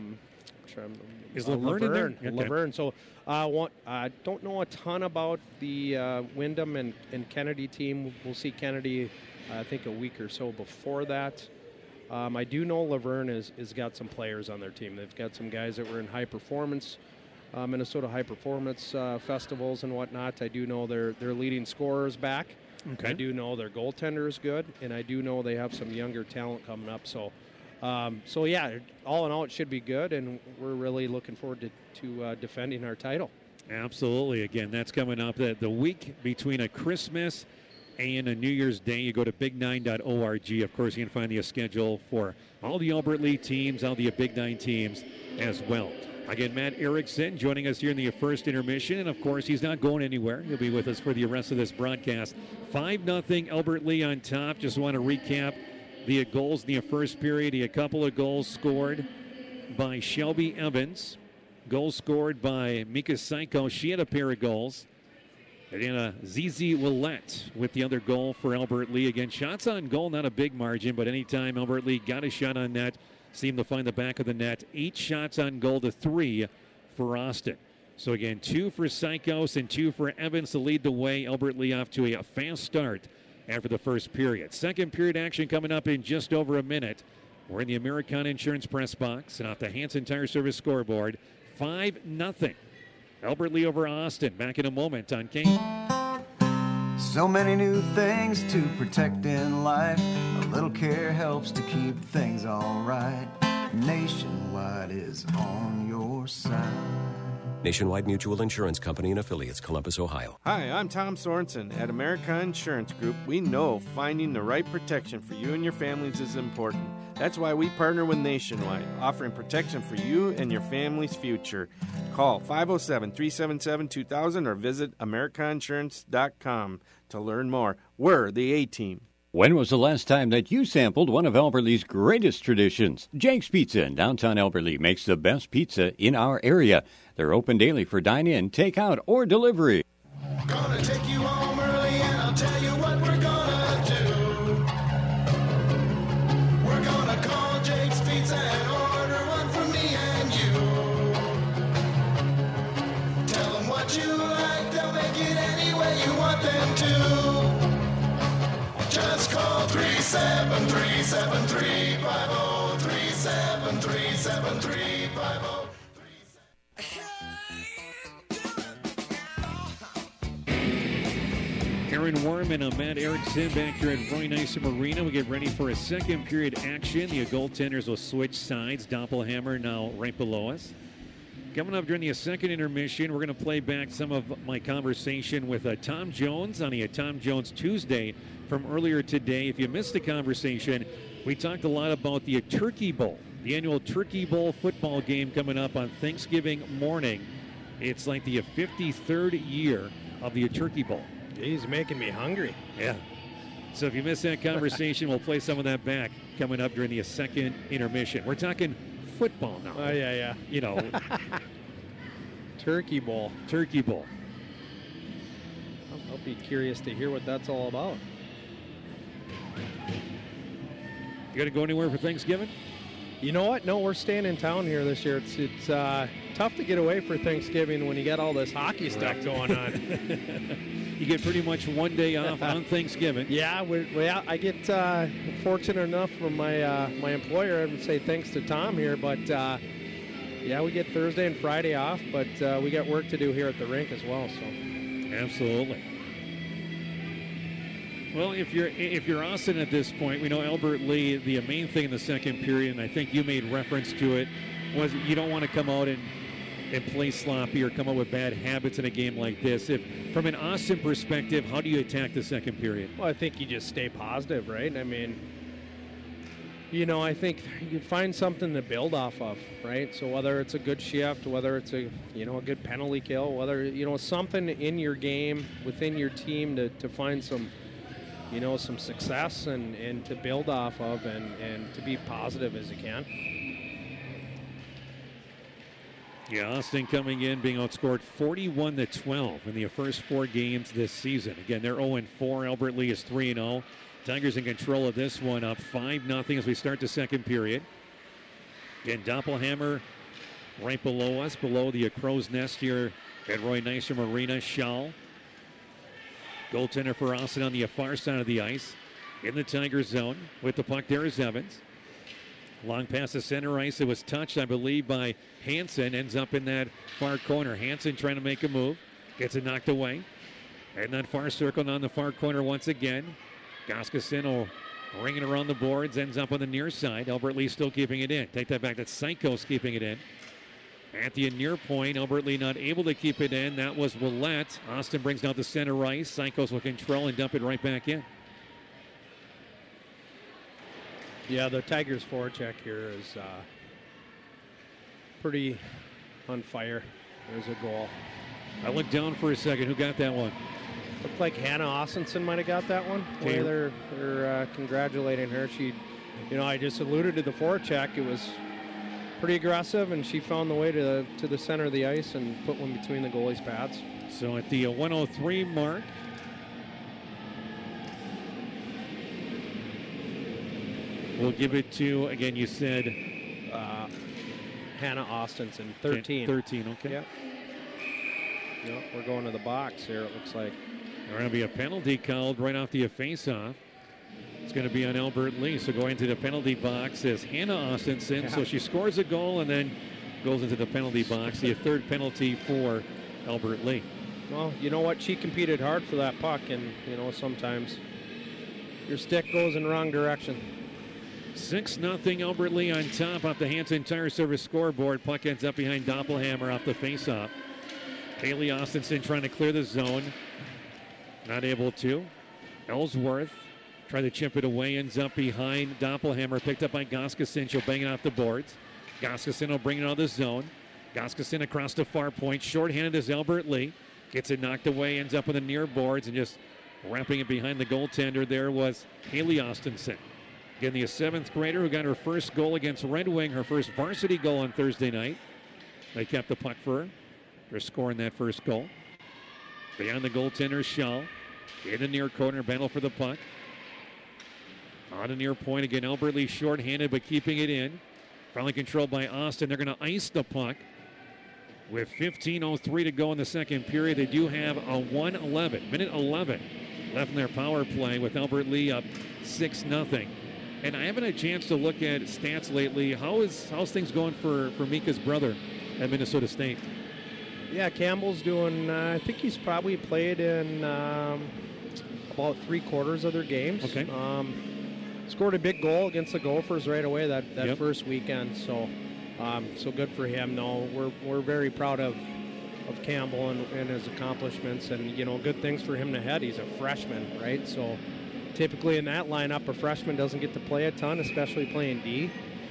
is Laverne in there? Okay. Laverne. So I don't know a ton about the Wyndham and Kennedy team. We'll see Kennedy, I think, a week or so before that. I do know Laverne has got some players on their team. They've got some guys that were in high performance, Minnesota high performance festivals and whatnot. I do know their leading scorer is back. Okay. I do know their goaltender is good, and I do know they have some younger talent coming up. So yeah, all in all, it should be good, and we're really looking forward to defending our title. Absolutely. Again, that's coming up the week between a Christmas and a New Year's Day. You go to big9.org. Of course, you can find the schedule for all the Albert Lee teams, all the Big 9 teams as well. Again, Matt Erickson joining us here in the first intermission, and of course, he's not going anywhere. He'll be with us for the rest of this broadcast. 5-0 Albert Lee on top. Just want to recap the goals in the first period. A couple of goals scored by Shelby Evans. Goals scored by Mika Saiko. She had a pair of goals. And then Zizi Willette with the other goal for Albert Lee. Again, shots on goal, not a big margin, but anytime Albert Lee got a shot on net, seemed to find the back of the net. 8 shots on goal to 3 for Austin. So again, 2 for Saikos and 2 for Evans to lead the way. Albert Lee off to a fast start after the first period. Second period action coming up in just over a minute. We're in the Americana Insurance press box and off the Hanson Tire Service scoreboard. 5-0. Albert Lee over Austin. Back in a moment on King. So many new things to protect in life. A little care helps to keep things all right. Nationwide is on your side. Nationwide Mutual Insurance Company and Affiliates, Columbus, Ohio. Hi, I'm Tom Sorensen. At America Insurance Group, we know finding the right protection for you and your families is important. That's why we partner with Nationwide, offering protection for you and your family's future. Call 507-377-2000 or visit AmericaInsurance.com to learn more. We're the A-Team. When was the last time that you sampled one of Albert Lee's greatest traditions? Jake's Pizza in downtown Albert Lee makes the best pizza in our area. They're open daily for dine-in, take-out, or delivery. Gonna take you home early and I'll tell you what we're gonna do. We're gonna call Jake's Pizza and order one for me and you. Tell them what you like, they'll make it any way you want them to. Just call 373-7350, 373-7350. Aaron Worm and Matt Erickson back here at Roy Nysom Arena. We get ready for a second period action. The goaltenders will switch sides. Doppelhammer now right below us. Coming up during the second intermission, we're going to play back some of my conversation with Tom Jones on the Tom Jones Tuesday from earlier today. If you missed the conversation, we talked a lot about the Turkey Bowl, the annual Turkey Bowl football game coming up on Thanksgiving morning. It's like the 53rd year of the Turkey Bowl. He's making me hungry. Yeah. So if you missed that conversation, we'll play some of that back coming up during the second intermission. We're talking football now. Oh, yeah. You know. Turkey Bowl. Turkey Bowl. I'll be curious to hear what that's all about. You going to go anywhere for Thanksgiving? You know what? No, we're staying in town here this year. It's tough to get away for Thanksgiving when you got all this hockey stuff going on. You get pretty much one day off on Thanksgiving. Yeah, I get fortunate enough from my my employer. I would say thanks to Tom here, but yeah, we get Thursday and Friday off, but we got work to do here at the rink as well. So, absolutely. Well, if you're Austin at this point, we know Albert Lee. The main thing in the second period, and I think you made reference to it, was you don't want to come out and play sloppy or come up with bad habits in a game like this. If from an Austin perspective, how do you attack the second period? Well, I think you just stay positive, right? I mean, you know, I think you find something to build off of, right? So whether it's a good shift, whether it's a good penalty kill, whether something in your game within your team to find some some success and to build off of and to be positive as you can. Yeah, Austin coming in, being outscored 41-12 in the first 4 games this season. Again, they're 0-4. Albert Lee is 3-0. Tigers in control of this one, up 5-0 as we start the second period. Again, Doppelhammer right below us, below the Crow's Nest here at Roy Nysom Arena. Schall, goaltender for Austin on the far side of the ice. In the Tiger zone with the puck there is Evans. Long pass to center ice. It was touched, I believe, by Hansen. Ends up in that far corner. Hansen trying to make a move. Gets it knocked away. And that far circle on the far corner once again. Gostisino ringing around the boards. Ends up on the near side. Albert Lee still keeping it in. Take that back. That's Psychos keeping it in. At the near point, Albert Lee not able to keep it in. That was Willette. Austin brings down the center ice. Psychos will control and dump it right back in. Yeah, the Tigers' forecheck here is pretty on fire. There's a goal. I looked down for a second. Who got that one? Looked like Hannah Austinson might have got that one. Okay. They're congratulating her. She, I just alluded to the forecheck. It was pretty aggressive, and she found the way to the center of the ice and put one between the goalie's pads. So at the 103 mark, we'll give it to, again, you said Hannah Austinson, 13. 13, okay. Yep. We're going to the box here, it looks like. There's going to be a penalty called right off the face-off. It's going to be on Albert Lee. So going to the penalty box is Hannah Austinson. Yeah. So she scores a goal and then goes into the penalty box. The third penalty for Albert Lee. Well, you know what? She competed hard for that puck, and, sometimes your stick goes in the wrong direction. 6-0 Albert Lee on top off the Hansen Tire Service scoreboard. Puck ends up behind Doppelhammer off the faceoff. Haley Austinson trying to clear the zone. Not able to. Ellsworth trying to chip it away. Ends up behind Doppelhammer. Picked up by Gostisino. She'll bang it off the boards. Gostisino will bring it out of the zone. Gostisino across the far point. Short-handed is Albert Lee. Gets it knocked away. Ends up on the near boards and just wrapping it behind the goaltender. There was Haley Austinson. Again, the 7th grader who got her first goal against Red Wing, her first varsity goal on Thursday night. They kept the puck for her. They're scoring that first goal. Beyond the goaltender, Schall. In the near corner, battle for the puck. On the near point, again, Albert Lee short-handed, but keeping it in. Finally controlled by Austin. They're going to ice the puck. With 15:03 to go in the second period, they do have a minute 11 left in their power play with Albert Lee up 6-0. And I haven't had a chance to look at stats lately. How's things going for Mika's brother at Minnesota State? Yeah, Campbell's doing, I think he's probably played in about 3/4 of their games. Okay. Scored a big goal against the Gophers right away that Yep. first weekend. So good for him. No, we're very proud of Campbell and his accomplishments, and good things for him ahead. He's a freshman, right? So typically in that lineup, a freshman doesn't get to play a ton, especially playing D.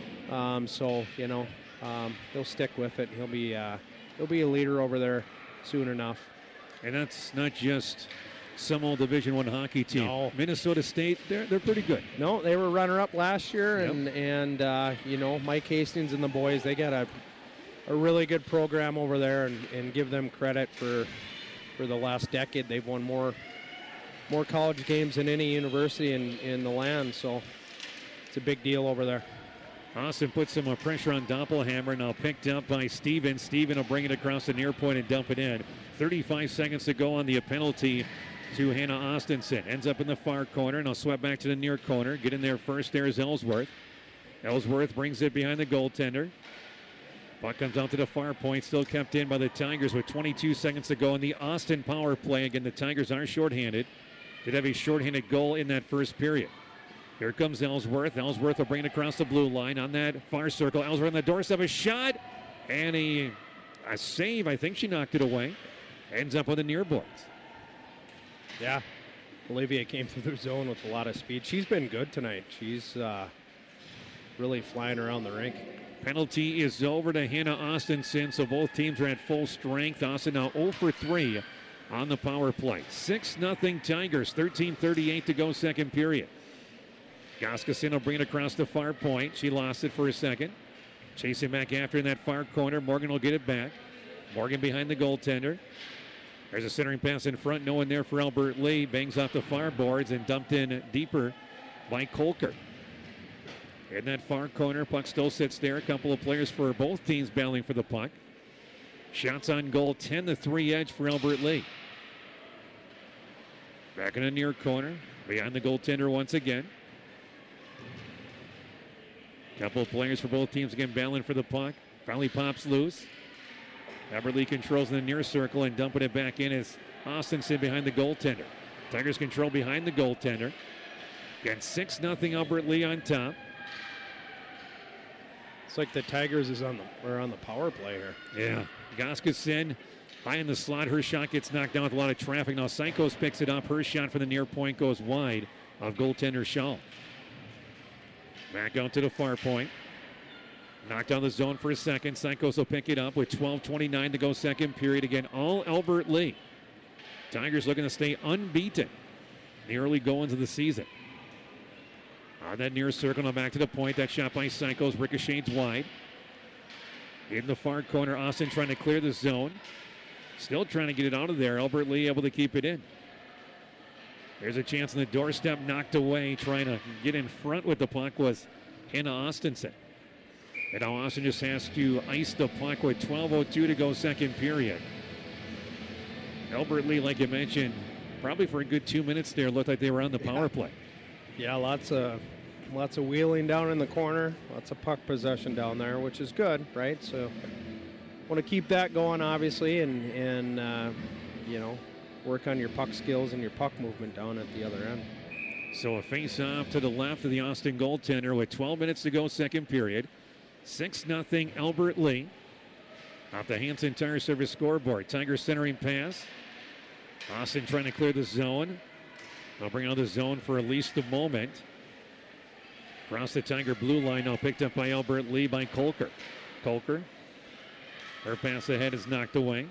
He'll stick with it. He'll be a leader over there soon enough. And that's not just some old Division I hockey team. No. Minnesota State, they're pretty good. No, they were runner-up last year, Yep. and Mike Hastings and the boys, they got a really good program over there, and give them credit for the last decade. They've won more college games than any university in the land, so it's a big deal over there. Austin puts some pressure on Doppelhammer, now picked up by Steven. Steven will bring it across the near point and dump it in. 35 seconds to go on the penalty to Hannah Austinson. Ends up in the far corner, now swept back to the near corner. Get in there first, there's Ellsworth. Ellsworth brings it behind the goaltender. Puck comes out to the far point, still kept in by the Tigers with 22 seconds to go in the Austin power play. Again, the Tigers are shorthanded. Did have a shorthanded goal in that first period. Here comes Ellsworth. Ellsworth will bring it across the blue line on that far circle. Ellsworth on the doorstep, a shot, and a save. I think she knocked it away. Ends up with the near boards. Yeah, Olivia came through the zone with a lot of speed. She's been good tonight. She's really flying around the rink. Penalty is over to Hannah Austinson, so both teams are at full strength. Austin now 0 for 3 on the power play. 6-0 Tigers, 13:38 to go second period. Goskeson will bring it across the far point. She lost it for a second. Chasing back after in that far corner. Morgan will get it back. Morgan behind the goaltender. There's a centering pass in front. No one there for Albert Lee. Bangs off the far boards and dumped in deeper by Kolker. In that far corner, puck still sits there. A couple of players for both teams battling for the puck. Shots on goal, 10-3 edge for Albert Lee. Back in the near corner, behind the goaltender once again. Couple of players for both teams again battling for the puck. Finally pops loose. Albert Lee controls in the near circle and dumping it back in as Austinson behind the goaltender. Tigers control behind the goaltender. Again, 6-0 Albert Lee on top. It's like the Tigers are on the power play here. Yeah. Goskeson high in the slot. Her shot gets knocked down with a lot of traffic. Now Sykos picks it up. Her shot from the near point goes wide of goaltender Shaw. Back out to the far point. Knocked out the zone for a second. Sykos will pick it up with 12:29 to go second period. Again, all Albert Lee. Tigers looking to stay unbeaten in the early goings of the season. On that near circle, now back to the point. That shot by Sykos ricochets wide. In the far corner, Austin trying to clear the zone. Still trying to get it out of there. Albert Lee able to keep it in. There's a chance on the doorstep, knocked away. Trying to get in front with the puck was Hannah Austinson. And now Austin just has to ice the puck with 12:02 to go second period. Albert Lee, like you mentioned, probably for a good 2 minutes there, looked like they were on the power play. Yeah, lots of wheeling down in the corner, lots of puck possession down there, which is good, right? So want to keep that going, obviously, and work on your puck skills and your puck movement down at the other end. So a face-off to the left of the Austin goaltender with 12 minutes to go second period. 6-0 Albert Lee. Off the Hanson Tire Service scoreboard. Tigers centering pass. Austin trying to clear the zone. They'll bring out the zone for at least a moment. Across the Tiger blue line now picked up by Albert Lee by Kolker. Kolker. Her pass ahead is knocked away.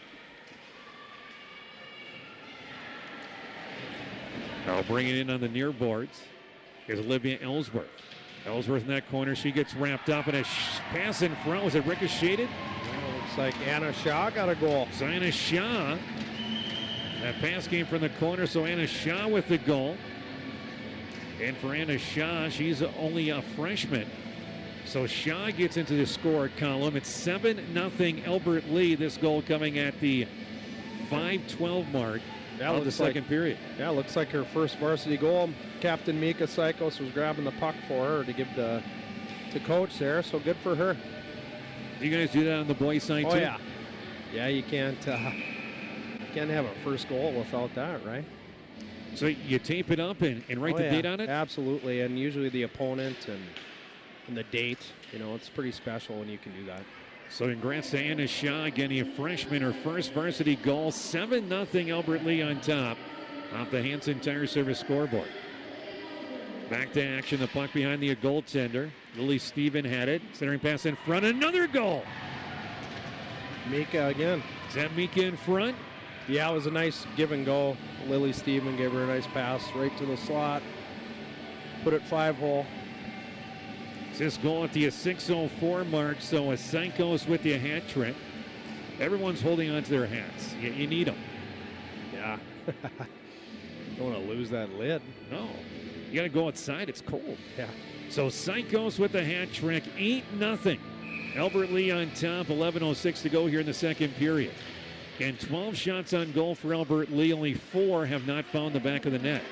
Now bringing it in on the near boards is Olivia Ellsworth. Ellsworth in that corner. She gets wrapped up in a pass in front. Was it ricocheted? Looks like Anna Shaw got a goal. So Anna Shaw. That pass came from the corner, so Anna Shaw with the goal. And for Anna Shaw, she's only a freshman. So Shaw gets into the score column. It's 7-0 Albert Lee. This goal coming at the 5:12 mark of the second period. Yeah, looks like her first varsity goal. Captain Mika Sykos was grabbing the puck for her to give to coach there, so good for her. Do you guys do that on the boys' side too? Oh, yeah. Yeah, you can't have a first goal without that, right? So you tape it up and write the date on it? Absolutely, and usually the opponent and the date. It's pretty special when you can do that. So congrats to Anna Shaw, again, a freshman, her first varsity goal. 7-0 Albert Lee on top off the Hanson Tire Service scoreboard. Back to action, the puck behind the goaltender. Lily Steven had it. Centering pass in front, another goal. Mika again. Is that Mika in front? Yeah, it was a nice give and go. Lily Steven gave her a nice pass right to the slot. Put it 5-hole. This goal at the 6:04 mark, so Asenko's with the hat trick. Everyone's holding on to their hats. You need them. Yeah. Don't want to lose that lid. No. You got to go outside. It's cold. Yeah. So Asenko's with the hat trick. 8-0. Albert Lee on top. 11:06 to go here in the second period. And 12 shots on goal for Albert Lee. Only 4 have not found the back of the net.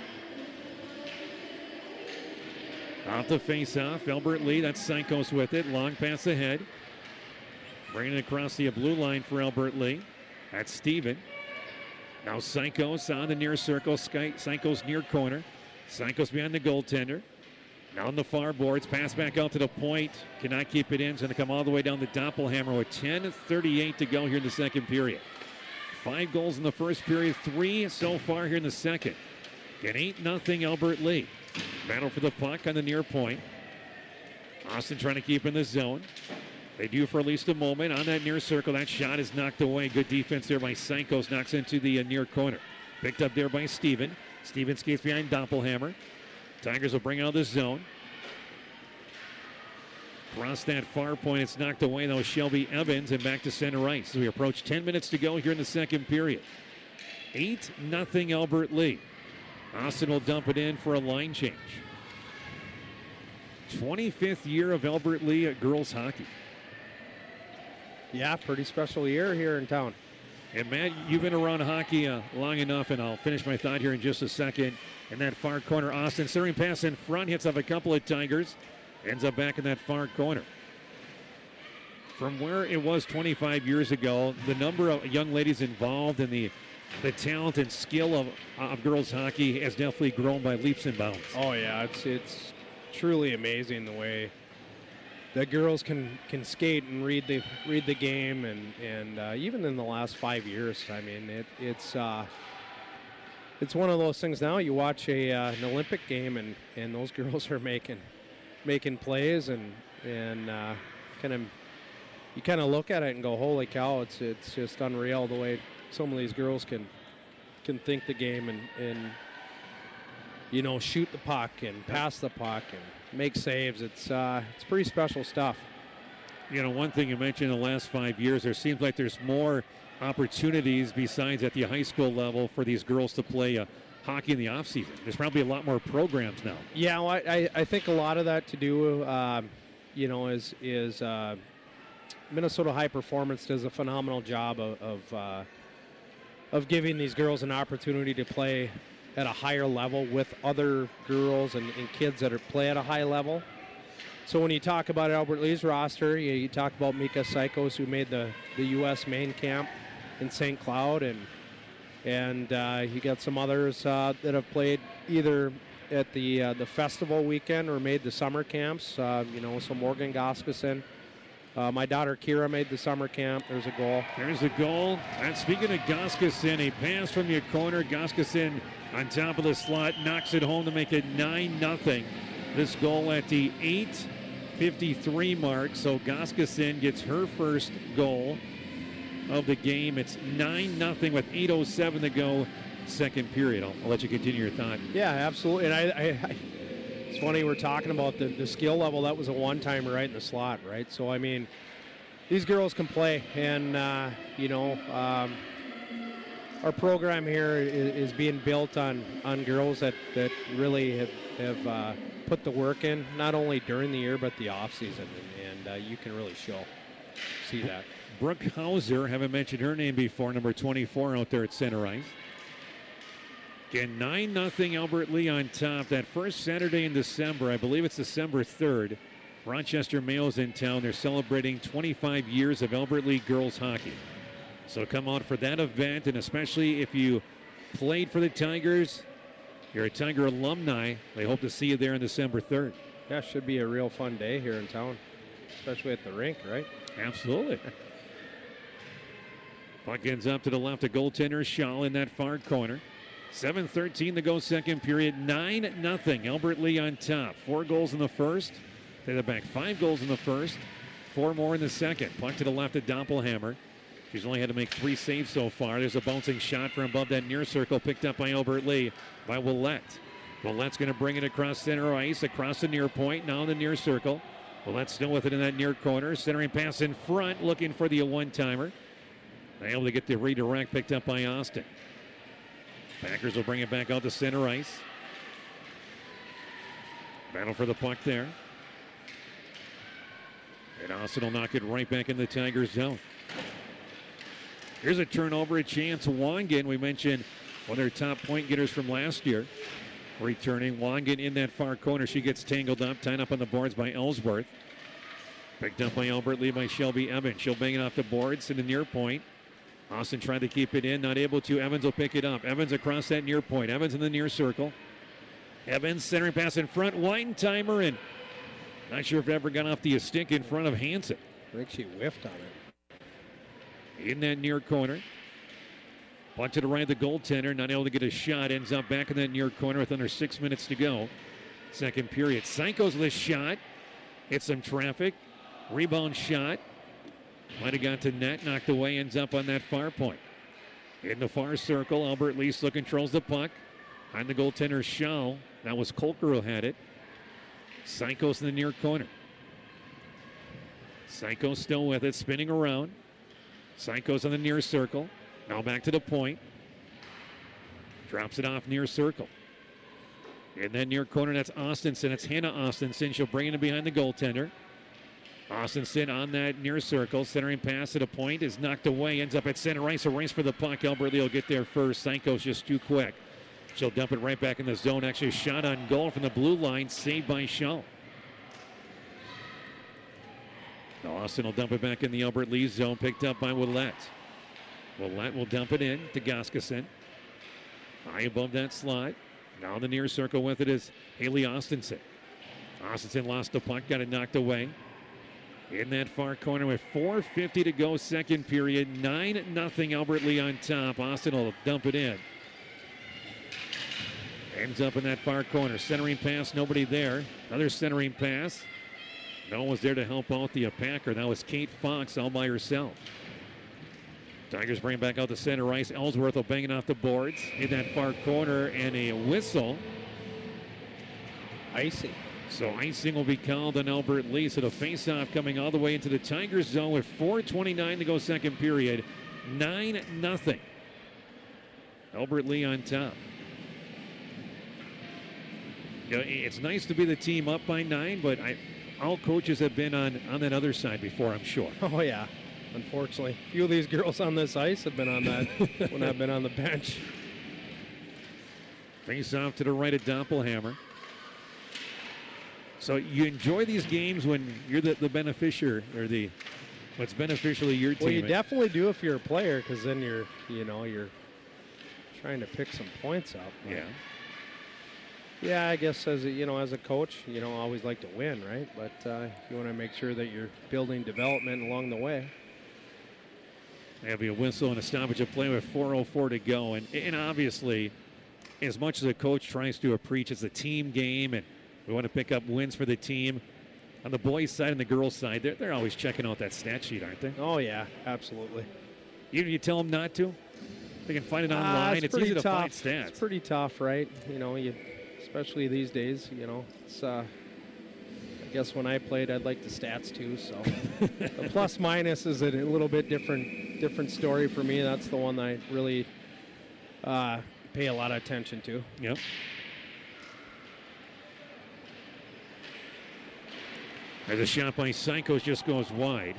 Off the face-off, Albert Lee, that's Sankos with it. Long pass ahead. Bringing it across the blue line for Albert Lee. That's Steven. Now Sankos on the near circle. Sankos near corner. Sankos behind the goaltender. Now on the far boards. Pass back out to the point. Cannot keep it in. It's going to come all the way down the Doppelhammer with 10:38 to go here in the second period. 5 goals in the first period. 3 so far here in the second. At 8-0 Albert Lee. Battle for the puck on the near point. Austin trying to keep in the zone. They do for at least a moment on that near circle. That shot is knocked away. Good defense there by Sankos. Knocks into the near corner. Picked up there by Steven. Steven skates behind Doppelhammer. Tigers will bring out the zone. Across that far point, it's knocked away though. Shelby Evans and back to center ice. So we approach 10 minutes to go here in the second period. 8-0 Albert Lee. Austin will dump it in for a line change. 25th year of Albert Lee at girls hockey. Yeah, pretty special year here in town. And Matt, you've been around hockey long enough, and I'll finish my thought here in just a second. In that far corner, Austin centering pass in front, hits off a couple of Tigers, ends up back in that far corner. From where it was 25 years ago, the number of young ladies involved in the talent and skill of girls hockey has definitely grown by leaps and bounds. Oh yeah, it's truly amazing the way that girls can skate and read the game, and even in the last 5 years, I mean it's one of those things now. You watch an Olympic game and those girls are making plays and you kind of look at it and go, holy cow, it's just unreal the way some of these girls can think the game and shoot the puck and pass the puck and make saves. It's pretty special stuff. One thing you mentioned in the last 5 years, there seems like there's more opportunities besides at the high school level for these girls to play hockey in the off season. There's probably a lot more programs now. Yeah, well, I think a lot of that to do is Minnesota High Performance does a phenomenal job of giving these girls an opportunity to play at a higher level with other girls and kids that play at a high level. So when you talk about Albert Lee's roster, you talk about Mika Sankos, who made the U.S. main camp in St. Cloud, and you got some others that have played either at the festival weekend or made the summer camps. So Morgan Goskeson. My daughter Kira made the summer camp. There's a goal. There's a goal. And speaking of Goskeson, a pass from the corner. Goskeson on top of the slot knocks it home to make it 9-0. This goal at the 8:53 mark. So Goskeson gets her first goal of the game. It's 9-0 with 8:07 to go, second period. I'll let you continue your thought. Yeah, absolutely. And I it's funny we're talking about the skill level. That was a one-timer right in the slot, right? So, I mean, these girls can play. And, our program here is being built on girls that really have put the work in, not only during the year but the off-season. And you can really see that. Brooke Hauser, haven't mentioned her name before, number 24 out there at center ice. Again, 9-0 Albert Lee on top. That first Saturday in December, I believe it's December 3rd, Rochester Mayo's in town. They're celebrating 25 years of Albert Lee girls hockey. So come out for that event, and especially if you played for the Tigers you're a Tiger alumni, they hope to see you there on December 3rd. Yeah, should be a real fun day here in town, especially at the rink, right? Absolutely. Puck ends up to the left of goaltender Shaw in that far corner. 7:13 to go, second period. 9-0. Albert Lee on top. 4 goals in the first. They're back 5 goals in the first. 4 more in the second. Puck to the left of Doppelhammer. She's only had to make 3 saves so far. There's a bouncing shot from above that near circle, picked up by Albert Lee by Willette. Willette's going to bring it across center ice, across the near point, now in the near circle. Willette still with it in that near corner. Centering pass in front, looking for the one-timer. Able to get the redirect, picked up by Austin. Packers will bring it back out to center ice. Battle for the puck there. And Austin will knock it right back in the Tigers zone. Here's a turnover, a chance. Wangen, we mentioned one of their top point getters from last year. Returning, Wangen in that far corner. She gets tangled up, tied up on the boards by Ellsworth. Picked up by Albert Lee by Shelby Evans. She'll bang it off the boards to the near point. Austin tried to keep it in, not able to. Evans will pick it up. Evans across that near point. Evans in the near circle. Evans centering pass in front. Wine-timer, and not sure if it ever got off the stick in front of Hansen. I think she whiffed on it. In that near corner. Puck to the right of the goaltender. Not able to get a shot. Ends up back in that near corner with under 6 minutes to go. Second period. Psycho's with a shot. Hit some traffic. Rebound shot. Might have got to net, knocked away, ends up on that far point. In the far circle, Albert Lee still controls the puck. On the goaltender, Shaw. That was Kolker who had it. Psycho's in the near corner. Psycho still with it, spinning around. Psycho's in the near circle. Now back to the point. Drops it off near circle. In that near corner, that's Austinson. It's Hannah Austinson. She'll bring it in behind the goaltender. Austinson on that near circle. Centering pass at a point is knocked away. Ends up at center ice. A race for the puck. Albert Lee will get there first. Psycho's just too quick. She'll dump it right back in the zone. Actually, a shot on goal from the blue line. Saved by Shaw. Now Austin will dump it back in the Albert Lee zone. Picked up by Willette. Willette will dump it in to Gustafson. High above that slot. Now in the near circle with it is Haley Austinson. Austinson lost the puck. Got it knocked away. In that far corner with 4:50 to go, second period. 9-0 Albert Lee on top. Austin will dump it in. Ends up in that far corner. Centering pass, nobody there. Another centering pass. No one was there to help out the Packer. That was Kate Fox all by herself. Tigers bring back out the center ice. Ellsworth will bang it off the boards. In that far corner, and a whistle. Icing. So icing will be called on Albert Lee. So the faceoff coming all the way into the Tigers zone with 4:29 to go, second period. 9-0. Albert Lee on top. You know, it's nice to be the team up by 9, but all coaches have been on that other side before, I'm sure. Oh, yeah. Unfortunately, a few of these girls on this ice have been on that when I've been on the bench. Face off to the right of Doppelhammer. So you enjoy these games when you're the beneficiary, or what's beneficial to your team. Well, you definitely do if you're a player, because then you're trying to pick some points up. Yeah. Yeah, I guess as a coach, always like to win, right? But you want to make sure that you're building development along the way. Have a whistle and a stoppage of play with 4:04 to go. And obviously, as much as a coach tries to preach, it's a team game, and we want to pick up wins for the team. On the boys' side and the girls' side, they're always checking out that stat sheet, aren't they? Oh, yeah, absolutely. Even you tell them not to? They can find it online. It's easy to find stats. It's pretty tough, right? Especially these days, it's I guess when I played, I'd like the stats too. So the plus minus is a little bit different story for me. That's the one I really pay a lot of attention to. Yep. There's a shot by Psychos, just goes wide.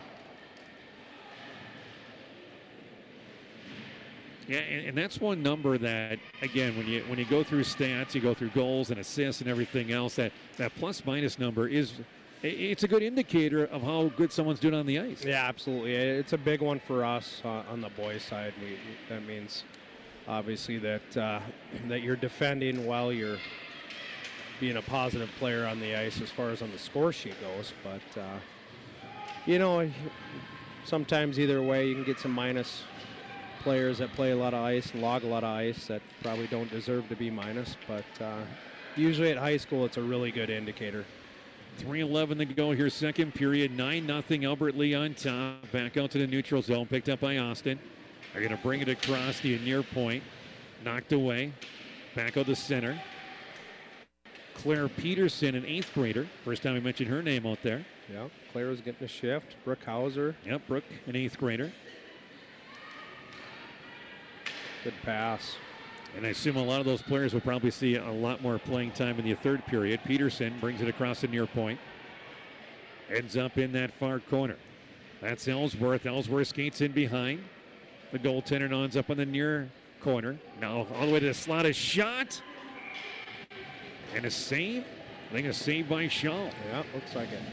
Yeah, and that's one number that, again, when you go through stats, you go through goals and assists and everything else, that plus-minus number it's a good indicator of how good someone's doing on the ice. Yeah, absolutely. It's a big one for us on the boys' side. That means obviously that that you're defending while you're being a positive player on the ice as far as on the score sheet goes. But, sometimes either way you can get some minus players that play a lot of ice, log a lot of ice that probably don't deserve to be minus. But usually at high school it's a really good indicator. 3:11 to go here, second period. 9-0 Albert Lee on top. Back out to the neutral zone, picked up by Austin. They're going to bring it across the near point. Knocked away. Back out the center. Claire Peterson, an 8th grader. First time we mentioned her name out there. Yeah, Claire's getting a shift. Brooke Hauser. Yep, Brooke, an 8th grader. Good pass. And I assume a lot of those players will probably see a lot more playing time in the third period. Peterson brings it across the near point. Ends up in that far corner. That's Ellsworth. Ellsworth skates in behind. The goaltender ends up on the near corner. Now all the way to the slot. A shot. And a save. I think a save by Shaw. Yeah, looks like it.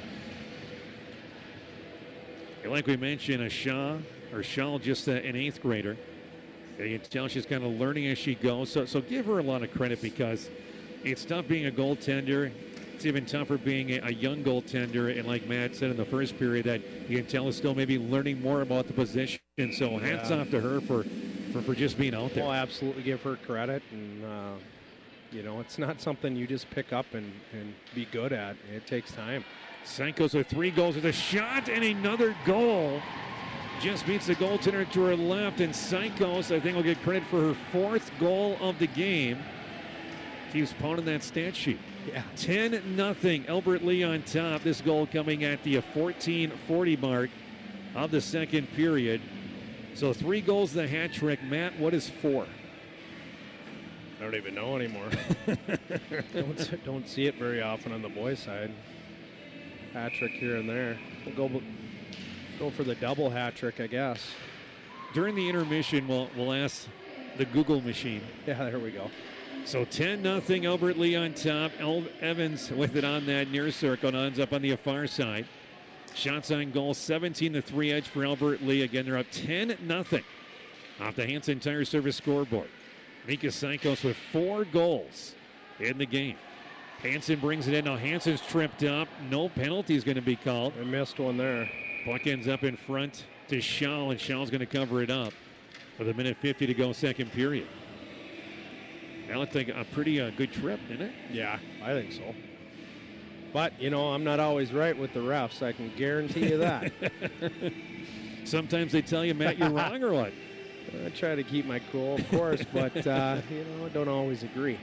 And like we mentioned, Shaw just an 8th grader. You can tell she's kind of learning as she goes. So give her a lot of credit because it's tough being a goaltender. It's even tougher being a young goaltender. And like Matt said in the first period, that you can tell is still maybe learning more about the position. So hats off to her for just being out there. Well, absolutely give her credit. And, it's not something you just pick up and be good at. It takes time. Sankos with 3 goals with a shot and another goal. Just beats the goaltender to her left, and Sankos, I think, will get credit for her 4th goal of the game. Keeps pounding that stat sheet. Yeah. 10-0, Albert Lee on top. This goal coming at the 14:40 mark of the second period. So 3 goals, the hat trick. Matt, what is 4? I don't even know anymore. don't see it very often on the boys' side. Hat trick here and there. We'll go for the double hat trick, I guess. During the intermission, we'll ask the Google machine. Yeah, there we go. So 10-0, Albert Lee on top. Evans with it on that near circle and ends up on the far side. Shots on goal, 17-3 edge for Albert Lee. Again, they're up 10-0 off the Hanson Tire Service scoreboard. Mika Sankos with 4 goals in the game. Hanson brings it in. Now Hanson's tripped up. No penalty is going to be called. I missed one there. Puck ends up in front to Schall, and Schall's going to cover it up with 1:50 to go, second period. That looked like a pretty good trip, didn't it? Yeah, I think so. But, I'm not always right with the refs. I can guarantee you that. Sometimes they tell you, Matt, you're wrong or what? I try to keep my cool, of course, but, I don't always agree.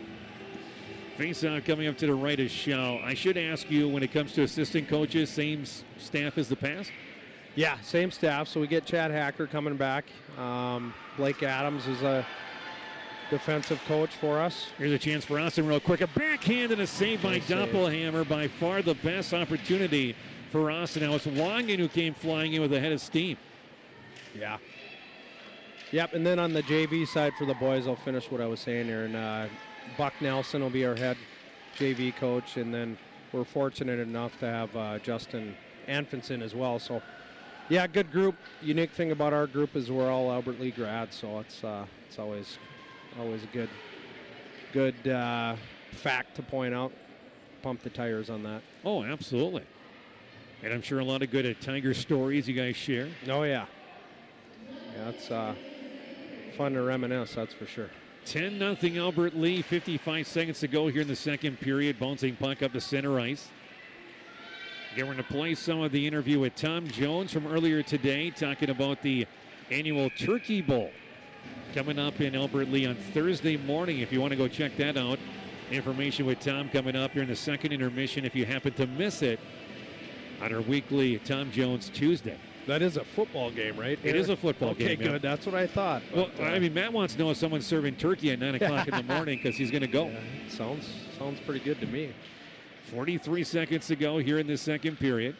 Face-off coming up to the right is Schall. I should ask you, when it comes to assistant coaches, same staff as the past? Yeah, same staff. So we get Chad Hacker coming back. Blake Adams is a defensive coach for us. Here's a chance for Austin real quick. A backhand and a save by Doppelhammer. By far the best opportunity for Austin. Now it's Wangen who came flying in with a head of steam. Yeah. Yep, and then on the JV side for the boys, I'll finish what I was saying here. And Buck Nelson will be our head JV coach. And then we're fortunate enough to have Justin Anfinson as well. So, yeah, good group. Unique thing about our group is we're all Albert Lee grads. So it's always a good fact to point out. Pump the tires on that. Oh, absolutely. And I'm sure a lot of good Tiger stories you guys share. Oh, yeah. Yeah, it's fun to reminisce, that's for sure. 10-0 Albert Lee, 55 seconds to go here in the second period. Bouncing puck up to center ice. Again, we're going to play some of the interview with Tom Jones from earlier today, talking about the annual Turkey Bowl coming up in Albert Lee on Thursday morning. If you want to go check that out, information with Tom coming up here in the second intermission if you happen to miss it on our weekly Tom Jones Tuesday. That is a football game, right? It is a football game. Okay, good. Yeah. That's what I thought. Well, Matt wants to know if someone's serving turkey at 9 o'clock in the morning because he's going to go. Yeah, sounds pretty good to me. 43 seconds to go here in the second period.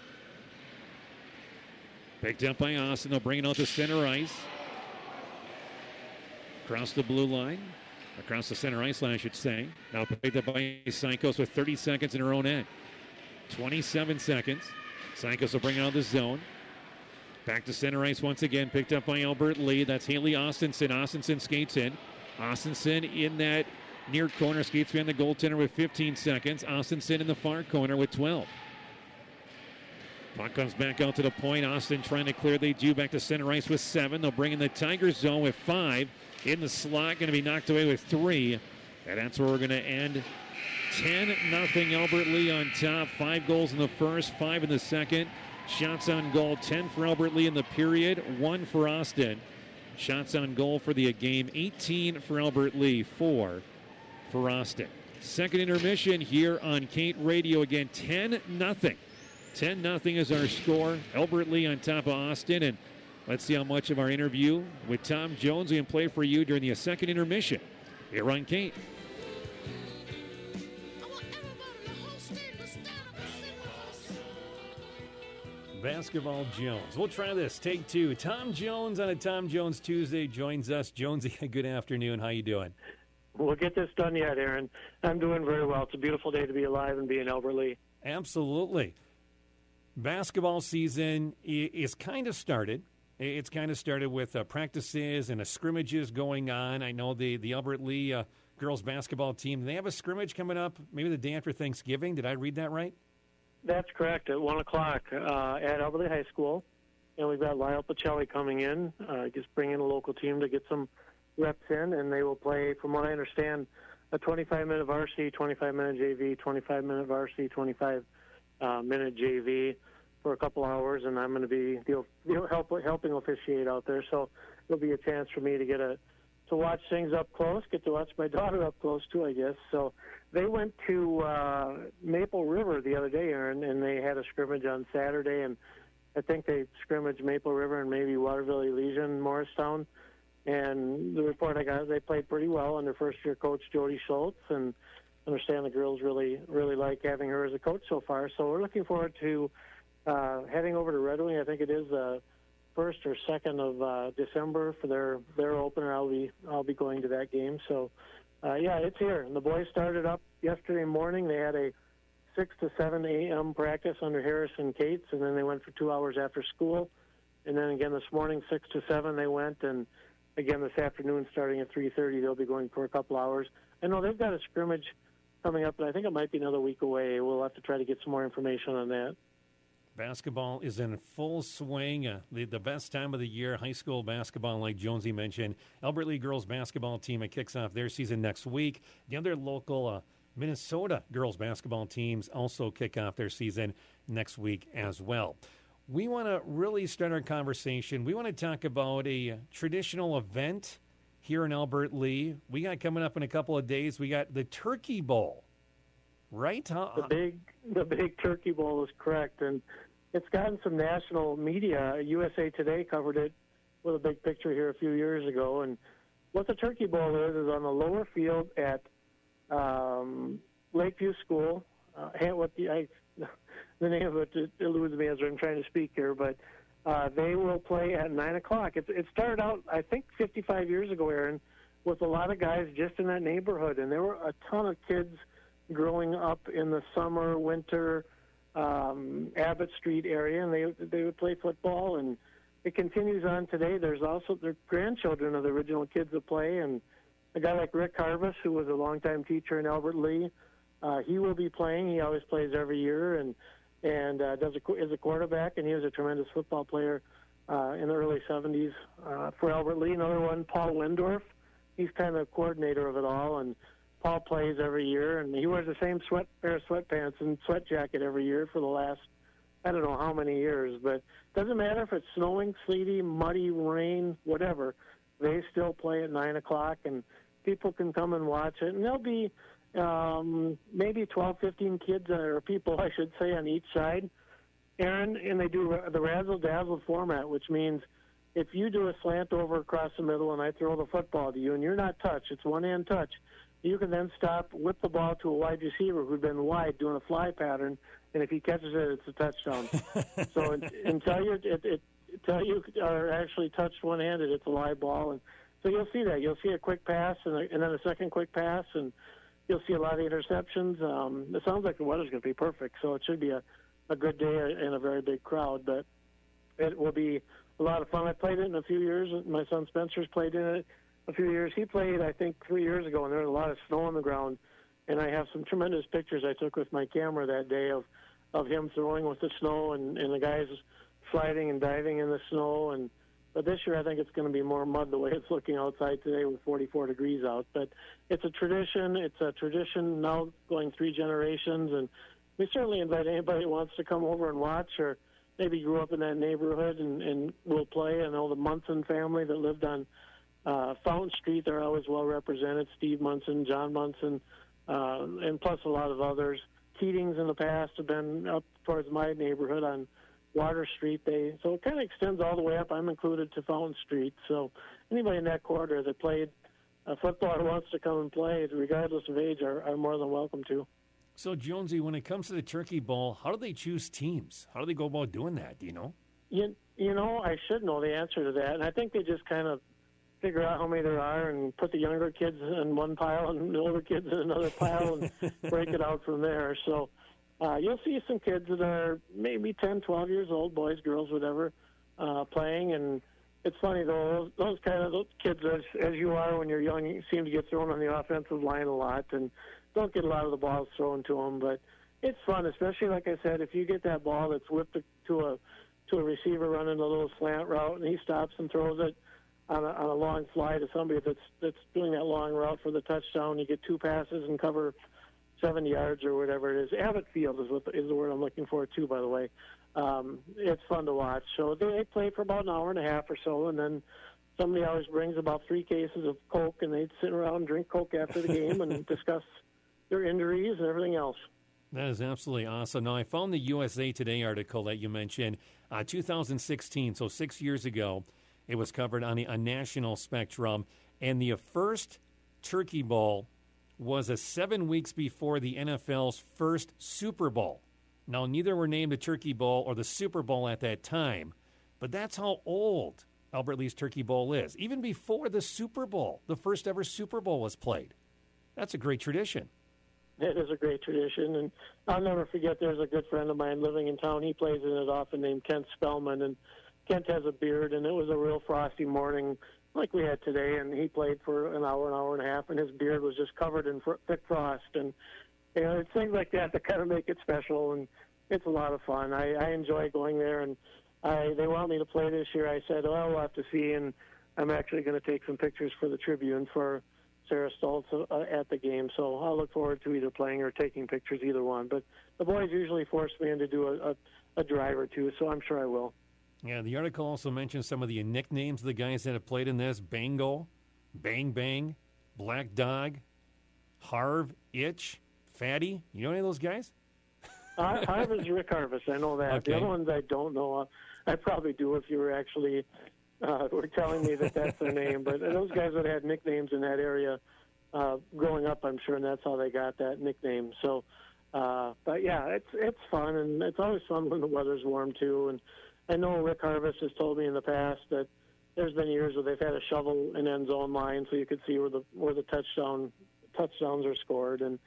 Picked up by Austin. They'll bring it out to center ice. Across the blue line. Across the center ice line, I should say. Now picked up by Sankos with 30 seconds in her own end. 27 seconds. Sankos will bring it out of the zone. Back to center ice once again, picked up by Albert Lee. That's Haley Austinson. Austinson skates in. Austinson in that near corner, skates behind the goaltender with 15 seconds. Austinson in the far corner with 12. Puck comes back out to the point. Austin trying to clear. They do back to center ice with 7. They'll bring in the Tiger zone with 5. In the slot, going to be knocked away with 3. And that's where we're going to end. 10-0 Albert Lee on top. 5 goals in the first, 5 in the second. Shots on goal, 10 for Albert Lee in the period, 1 for Austin. Shots on goal for the game, 18 for Albert Lee, 4 for Austin. Second intermission here on Kate Radio again, 10-0. 10-0 is our score. Albert Lee on top of Austin, and let's see how much of our interview with Tom Jones we can play for you during the second intermission here on Kate. Basketball Jones. We'll try this. Take 2. Tom Jones on a Tom Jones Tuesday joins us. Jonesy, good afternoon. How you doing? We'll get this done yet, Aaron. I'm doing very well. It's a beautiful day to be alive and be in Albert Lee. Absolutely. Basketball season is kind of started. It's kind of started with practices and scrimmages going on. I know the Albert Lee girls basketball team, they have a scrimmage coming up maybe the day after Thanksgiving. Did I read that right? That's correct, at 1 o'clock at Albert Lee High School. And we've got Lyle Pacelli coming in, just bringing a local team to get some reps in, and they will play, from what I understand, a 25-minute varsity, 25-minute JV, 25-minute varsity, 25-minute JV for a couple hours, and I'm going to be helping officiate out there. So it'll be a chance for me to get to watch things up close, get to watch my daughter up close too, I guess. So they went to Maple River the other day, Aaron, and they had a scrimmage on Saturday, and I think they scrimmaged Maple River and maybe Waterville Elysian, Morristown. And the report I got, they played pretty well under first-year coach Jody Schultz, and I understand the girls really like having her as a coach so far. So we're looking forward to heading over to Red Wing. I think it is 1st or 2nd of December for their opener. I'll be going to that game. So yeah, it's here. And the boys started up yesterday morning. They had a 6 to 7 a.m. practice under Harrison Cates, and then they went for 2 hours after school. And then again this morning, 6 to 7 they went, and again this afternoon starting at 3:30 they'll be going for a couple hours. I know they've got a scrimmage coming up, but I think it might be another week away. We'll have to try to get some more information on that. Basketball is in full swing. The best time of the year, high school basketball, like Jonesy mentioned. Albert Lee girls basketball team, it kicks off their season next week. The other local Minnesota girls basketball teams also kick off their season next week as well. We want to really start our conversation. We want to talk about a traditional event here in Albert Lee. We got coming up in a couple of days, we got the Turkey Bowl, right? The big Turkey Bowl is correct, and it's gotten some national media. USA Today covered it with a big picture here a few years ago. And what the Turkey Bowl is on the lower field at Lakeview School. The name of it eludes me as I'm trying to speak here, but they will play at 9 o'clock. It started out, I think, 55 years ago, Aaron, with a lot of guys just in that neighborhood, and there were a ton of kids growing up in the summer, winter, Abbott Street area, and they would play football, and it continues on today. There's also their grandchildren of the original kids that play, and a guy like Rick Harvis, who was a longtime teacher in Albert Lee, he will be playing. He always plays every year, and is a quarterback, and he was a tremendous football player in the early 70s for Albert Lee. Another one, Paul Wendorf. He's kind of coordinator of it all, and Paul plays every year, and he wears the same pair of sweatpants and sweat jacket every year for the last, I don't know how many years, but it doesn't matter if it's snowing, sleety, muddy, rain, whatever. They still play at 9 o'clock, and people can come and watch it, and there'll be maybe 12, 15 kids, or people, I should say, on each side, Aaron, and they do the razzle-dazzle format, which means if you do a slant over across the middle and I throw the football to you and you're not touched, it's one-hand touch, you can then stop, whip the ball to a wide receiver who'd been wide doing a fly pattern, and if he catches it, it's a touchdown. So until you are actually touched one-handed, it's a live ball. And so you'll see that. You'll see a quick pass and then a second quick pass, and you'll see a lot of interceptions. It sounds like the weather's going to be perfect, so it should be a good day and a very big crowd. But it will be a lot of fun. I played it in a few years. My son Spencer's played in it a few years. He played, I think, 3 years ago, and there was a lot of snow on the ground. And I have some tremendous pictures I took with my camera that day of him throwing with the snow and the guys sliding and diving in the snow. But this year I think it's going to be more mud the way it's looking outside today with 44 degrees out. But it's a tradition. It's a tradition now going 3 generations. And we certainly invite anybody who wants to come over and watch or maybe grew up in that neighborhood and will play. I know the Munson family that lived on Fountain Street, they're always well represented. Steve Munson, John Munson, and plus a lot of others. Keatings in the past have been up towards my neighborhood on Water Street. So it kind of extends all the way up. I'm included to Fountain Street. So anybody in that corridor that played football or wants to come and play, regardless of age, are more than welcome to. So, Jonesy, when it comes to the Turkey Bowl, how do they choose teams? How do they go about doing that? Do you know? You know, I should know the answer to that. And I think they just kind of figure out how many there are and put the younger kids in one pile and the older kids in another pile and break it out from there. So you'll see some kids that are maybe 10, 12 years old, boys, girls, whatever, playing. And it's funny, though, those kids, as you are when you're young, you seem to get thrown on the offensive line a lot and don't get a lot of the balls thrown to them. But it's fun, especially, like I said, if you get that ball that's whipped to a receiver running a little slant route and he stops and throws it on a long fly to somebody that's doing that long route for the touchdown. You get 2 passes and cover 70 yards or whatever it is. Abbott Field is the word I'm looking for, too, by the way. It's fun to watch. So they play for about an hour and a half or so, and then somebody always brings about 3 cases of Coke, and they sit around and drink Coke after the game and discuss their injuries and everything else. That is absolutely awesome. Now, I found the USA Today article that you mentioned, 2016, so 6 years ago. It was covered on a national spectrum, and the first Turkey Bowl was 7 weeks before the NFL's first Super Bowl. Now, neither were named the Turkey Bowl or the Super Bowl at that time, but that's how old Albert Lee's Turkey Bowl is. Even before the Super Bowl, the first ever Super Bowl was played. That's a great tradition. It is a great tradition, and I'll never forget there's a good friend of mine living in town. He plays in it often named Kent Spellman, and Kent has a beard, and it was a real frosty morning like we had today, and he played for an hour and a half, and his beard was just covered in thick frost. And it's things like that kind of make it special, and it's a lot of fun. I enjoy going there, and they want me to play this year. I said, well, we'll have to see, and I'm actually going to take some pictures for the Tribune for Sarah Stoltz at the game. So I'll look forward to either playing or taking pictures, either one. But the boys usually force me in to do a drive or two, so I'm sure I will. Yeah, the article also mentions some of the nicknames of the guys that have played in this. Bango, Bang Bang, Black Dog, Harv, Itch, Fatty. You know any of those guys? Harv is Rick Harvest. I know that. Okay. The other ones I don't know. I probably do if you were actually were telling me that that's their name. But those guys would have had nicknames in that area growing up, I'm sure, and that's how they got that nickname. So, but yeah, it's fun, and it's always fun when the weather's warm too. And I know Rick Harvest has told me in the past that there's been years where they've had a shovel in end zone line so you could see where the touchdowns are scored. And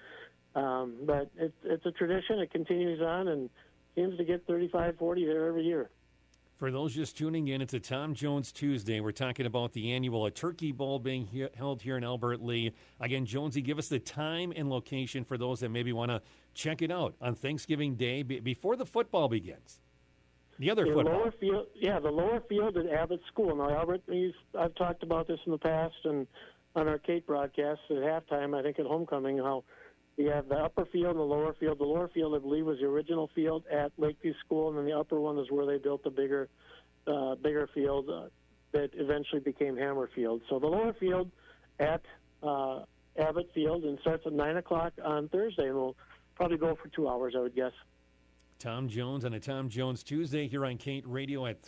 but it's a tradition. It continues on and seems to get 35, 40 there every year. For those just tuning in, it's a Tom Jones Tuesday. We're talking about the annual Turkey Bowl being held here in Albert Lea. Again, Jonesy, give us the time and location for those that maybe want to check it out on Thanksgiving Day before the football begins. The other football. The lower field at Abbott School. Now, Albert, I've talked about this in the past and on our Kate broadcasts at halftime, I think at homecoming, how we have the upper field and the lower field. The lower field, I believe, was the original field at Lakeview School, and then the upper one is where they built the bigger field that eventually became Hammer Field. So the lower field at Abbott Field and starts at 9 o'clock on Thursday, and we'll probably go for 2 hours, I would guess. Tom Jones on a Tom Jones Tuesday here on Kate Radio at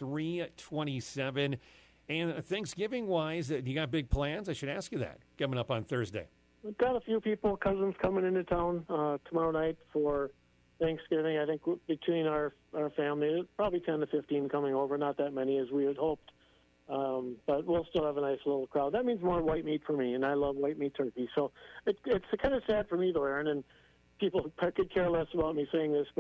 3:27. And Thanksgiving-wise, do you got big plans? I should ask you that coming up on Thursday. We've got a few cousins coming into town tomorrow night for Thanksgiving. I think between our family, probably 10 to 15 coming over, not that many as we had hoped. But we'll still have a nice little crowd. That means more white meat for me, and I love white meat turkey. So it's kind of sad for me, though, Aaron, and people could care less about me saying this, but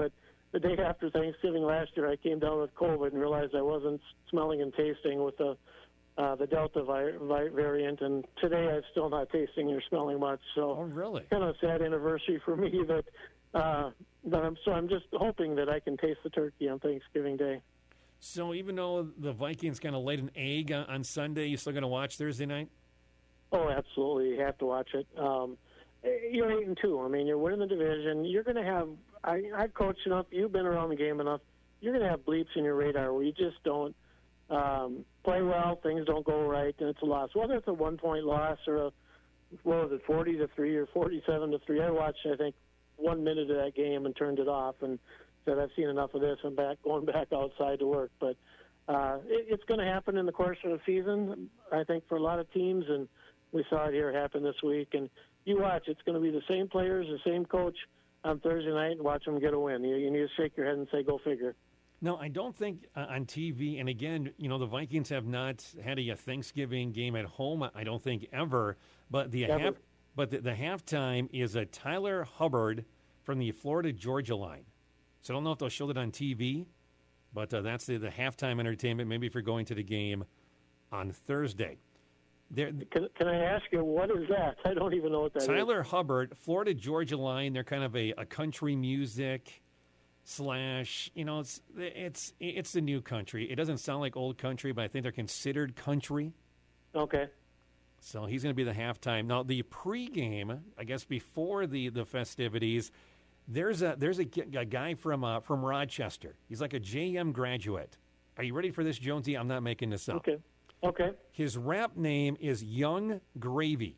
the day after Thanksgiving last year, I came down with COVID and realized I wasn't smelling and tasting with the Delta variant, and today I'm still not tasting or smelling much. So, oh, really? Kind of a sad anniversary for me. I'm just hoping that I can taste the turkey on Thanksgiving Day. So even though the Vikings kind of laid an egg on Sunday, you still going to watch Thursday night? Oh, absolutely. You have to watch it. You're 8-2. I mean, you're winning the division. You're going to have. I've coached enough. You've been around the game enough. You're going to have bleeps in your radar where you just don't play well. Things don't go right, and it's a loss. Whether it's a 1-point loss or 40-3 or 47-3. I watched, I think, 1 minute of that game and turned it off and said, I've seen enough of this. I'm going back outside to work. But it's going to happen in the course of the season, I think, for a lot of teams, and we saw it here happen this week. And you watch, it's going to be the same players, the same coach on Thursday night, and watch them get a win. You need to shake your head and say, go figure. No, I don't think on TV, and again, the Vikings have not had a Thanksgiving game at home, I don't think, ever. But the halftime is a Tyler Hubbard from the Florida-Georgia line. So I don't know if they'll show it on TV, but that's the halftime entertainment, maybe if you're going to the game on Thursday. Can I ask you, what is that? I don't even know what that is. Tyler Hubbard, Florida-Georgia line. They're kind of a country music / it's the new country. It doesn't sound like old country, but I think they're considered country. Okay. So he's going to be the halftime. Now, the pregame, I guess before the festivities, there's a guy from Rochester. He's like a JM graduate. Are you ready for this, Jonesy? I'm not making this up. Okay. His rap name is Young Gravy.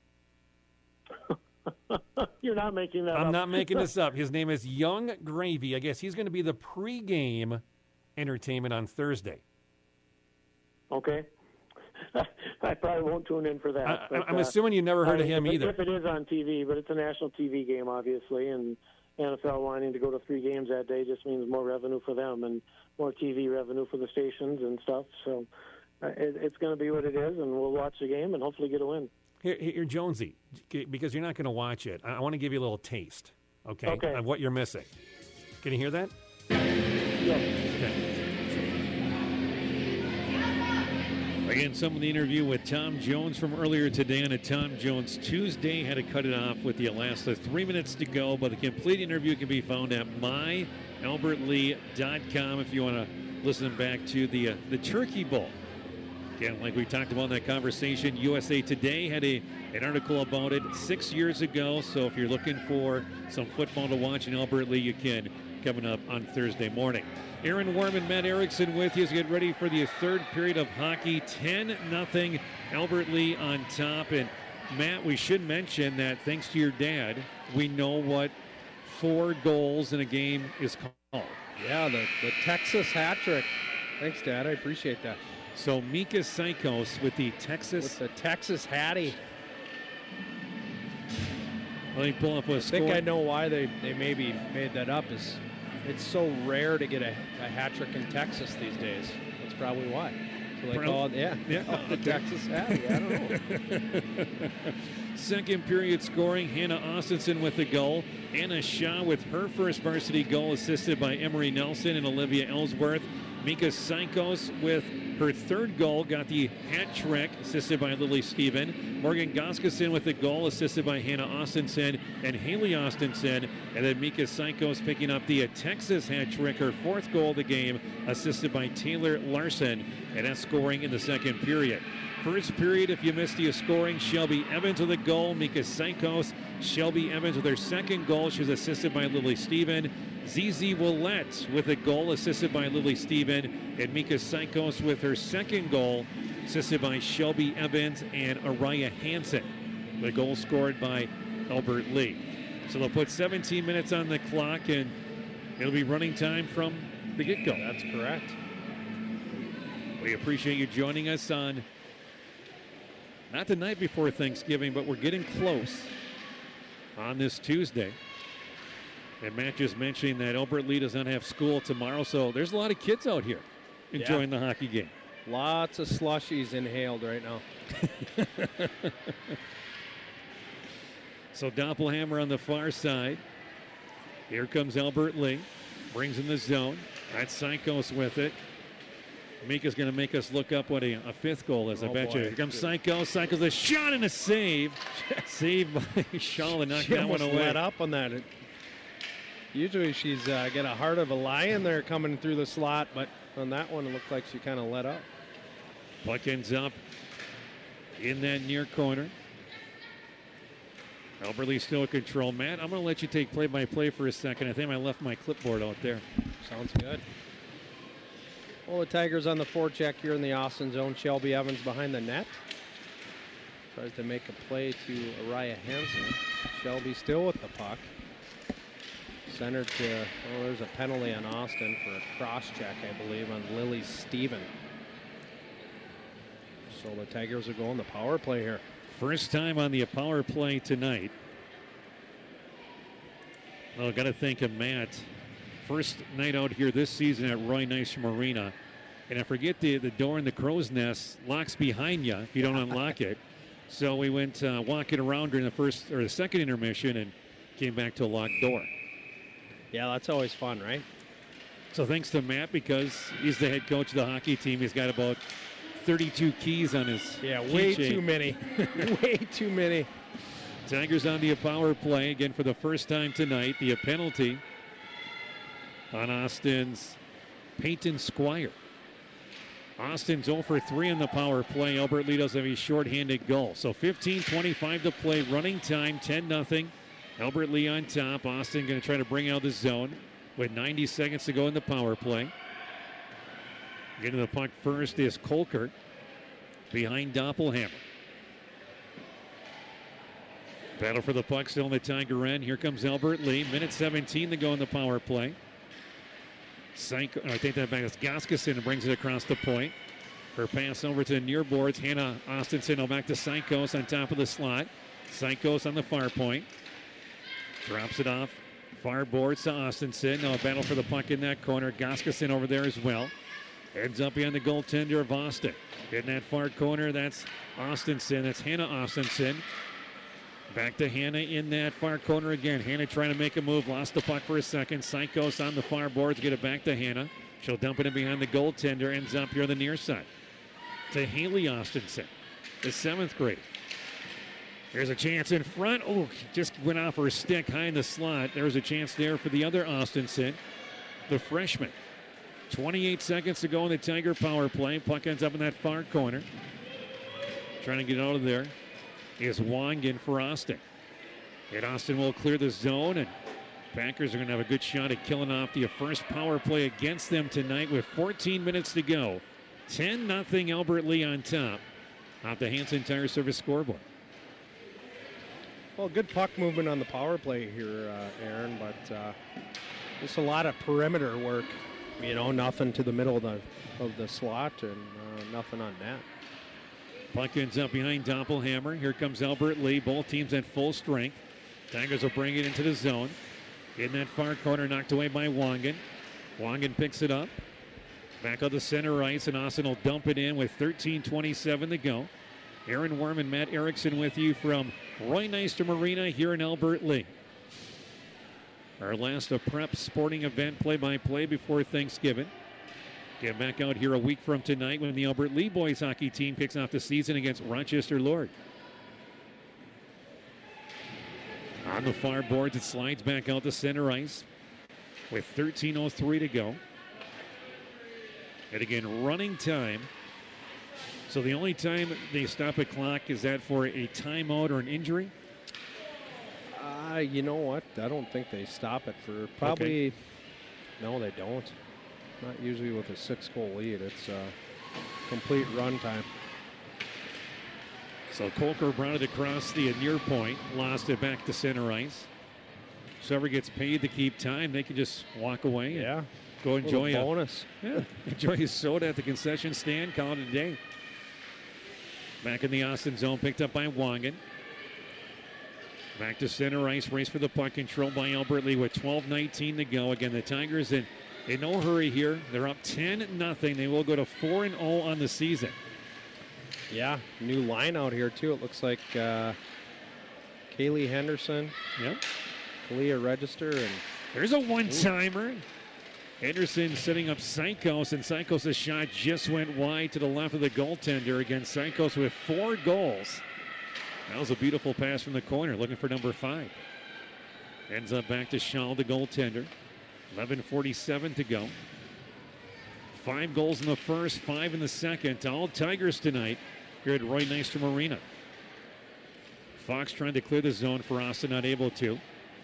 You're not making that up. I'm not making this up. His name is Young Gravy. I guess he's going to be the pregame entertainment on Thursday. Okay. I probably won't tune in for that. I'm assuming you never heard of him either. If it is on TV, but it's a national TV game, obviously, and NFL wanting to go to 3 games that day just means more revenue for them and more TV revenue for the stations and stuff. So it's going to be what it is, and we'll watch the game and hopefully get a win. Here, Jonesy, because you're not going to watch it, I want to give you a little taste, okay, of what you're missing. Can you hear that? Yes. Okay. Again, some of the interview with Tom Jones from earlier today on a Tom Jones Tuesday. Had to cut it off with the last 3 minutes to go, but the complete interview can be found at myalbertlee.com if you want to listen back to the Turkey Bowl. Again, like we talked about in that conversation, USA Today had an article about it 6 years ago, so if you're looking for some football to watch in Albert Lee, you can, coming up on Thursday morning. Aaron Warm and Matt Erickson with you as we get ready for the third period of hockey. 10-0 Albert Lee on top. And Matt, we should mention that thanks to your dad, we know what 4 goals in a game is called. Yeah, the Texas hat trick. Thanks, Dad. I appreciate that. So Mika Sykos with the Texas Hattie. Let me pull up a score. I think I know why they maybe made that up. It's so rare to get a hat trick in Texas these days. That's probably why. So they call it, the Texas Hattie. I don't know. Second period scoring, Hannah Austenson with the goal. Anna Shaw with her first varsity goal, assisted by Emery Nelson and Olivia Ellsworth. Mika Sykos with her third goal, got the hat trick, assisted by Lily Stephen. Morgan Goskison with the goal, assisted by Hannah Austenson and Haley Austenson. And then Mika Sykos picking up the Texas hat trick, her 4th goal of the game, assisted by Taylor Larson. And that's scoring in the second period. First period, if you missed the scoring, Shelby Evans with a goal. Mika Sykos. Shelby Evans with her second goal. She's assisted by Lily Stephen. ZZ Willette with a goal, assisted by Lily Stephen. And Mika Sykos with her second goal, assisted by Shelby Evans and Araya Hansen. The goal scored by Albert Lee. So they'll put 17 minutes on the clock, and it'll be running time from the get-go. That's correct. We appreciate you joining us on, not the night before Thanksgiving, but we're getting close on this Tuesday. And Matt just mentioning that Albert Lee does not have school tomorrow, so there's a lot of kids out here enjoying the hockey game. Lots of slushies inhaled right now. So Doppelhammer on the far side. Here comes Albert Lee. Brings in the zone. That's Psychos with it. Mika's going to make us look up what a fifth goal is. I bet you. Here comes Psychos. Psychos, a shot and a save. Saved by Shaw to knock that one away. Let up on that. Usually she's got a heart of a lion there coming through the slot, but on that one it looked like she kind of let up. Puck ends up in that near corner. Albert Lee still in control. Matt, I'm going to let you take play-by-play for a second. I think I left my clipboard out there. Sounds good. Well, the Tigers on the forecheck here in the Austin zone. Shelby Evans behind the net. Tries to make a play to Araya Hansen. Shelby still with the puck. Centered to, there's a penalty on Austin for a cross-check, I believe, on Lily Steven. So the Tigers are going the power play here. First time on the power play tonight. Well, got to thank him, Matt. First night out here this season at Roy Nystrom Arena. And I forget the door in the crow's nest locks behind you if you don't unlock it. So we went walking around during the second intermission and came back to a locked door. Yeah, that's always fun, right? So thanks to Matt, because he's the head coach of the hockey team. He's got about 32 keys on his way too many. Way too many. Tigers on the power play again for the first time tonight. The penalty on Austin's Peyton Squire. Austin's 0 for 3 on the power play. Albert Lee does have a shorthanded goal. So 15:25 to play. Running time 10-0. Albert Lee on top. Austin going to try to bring out the zone with 90 seconds to go in the power play. Getting the puck first is Kolker behind Doppelhammer. Battle for the puck still in the Tiger end. Here comes Albert Lee. Minute 17 to go in the power play. I take that back. It's Goskeson who brings it across the point. Her pass over to the near boards. Hannah Austinson now back to Psychos on top of the slot. Psychos on the far point. Drops it off. Far boards to Austinson. Now a battle for the puck in that corner. Goskeson over there as well. Ends up behind the goaltender of Austin. In that far corner, that's Austinson. That's Hannah Austinson. Back to Hannah in that far corner again. Hannah trying to make a move. Lost the puck for a second. Psychos on the far boards. Get it back to Hannah. She'll dump it in behind the goaltender. Ends up here on the near side. To Haley Austinson, the 7th grader. There's a chance in front. Oh, just went off her stick high in the slot. There's a chance there for the other Austinson, the freshman. 28 seconds to go in the Tiger power play. Puck ends up in that far corner. Trying to get out of there is Wangan for Austin. And Austin will clear the zone, and Packers are going to have a good shot at killing off the first power play against them tonight with 14 minutes to go. 10-0 Albert Lee on top off the Hansen Tire Service scoreboard. Well, good puck movement on the power play here, Aaron, but just a lot of perimeter work. You know, nothing to the middle of the slot and nothing on net. Puck ends up behind Doppelhammer. Here comes Albert Lee. Both teams at full strength. Tigers will bring it into the zone. In that far corner, knocked away by Wangan. Wangan picks it up. Back on the center ice, and Austin will dump it in with 13:27 to go. Aaron Worm and Matt Erickson with you from Roy Nystrom Arena here in Albert Lee. Our last prep sporting event play-by-play before Thanksgiving. Get back out here a week from tonight when the Albert Lee boys hockey team kicks off the season against Rochester Lord. On the far boards, it slides back out to center ice with 13:03 to go. And again, running time. So the only time they stop a clock, is that for a timeout or an injury? You know what? I don't think they stop it for probably. Okay. No, they don't. Not usually with a 6-goal lead. It's complete run time. So Kolker brought it across the near point, lost it back to center ice. So whoever gets paid to keep time, they can just walk away. Yeah. Go enjoy a bonus. Enjoy a soda at the concession stand. Call it a day. Back in the Austin zone, picked up by Wangan. Back to center ice, race for the puck, controlled by Albert Lee with 12:19 to go. Again, the Tigers in no hurry here. They're up 10-0. They will go to 4-0 on the season. Yeah, new line out here too. It looks like Kaylee Henderson. Yep. Kalia Register, and there's a one-timer. Anderson setting up Sykos, and Sykos' shot just went wide to the left of the goaltender. Again, Sykos with 4 goals. That was a beautiful pass from the corner, looking for number 5. Ends up back to Shaw, the goaltender. 11:47 to go. 5 goals in the first, 5 in the second. All Tigers tonight here at Roy Nystrom Arena. Fox trying to clear the zone for Austin, not able to.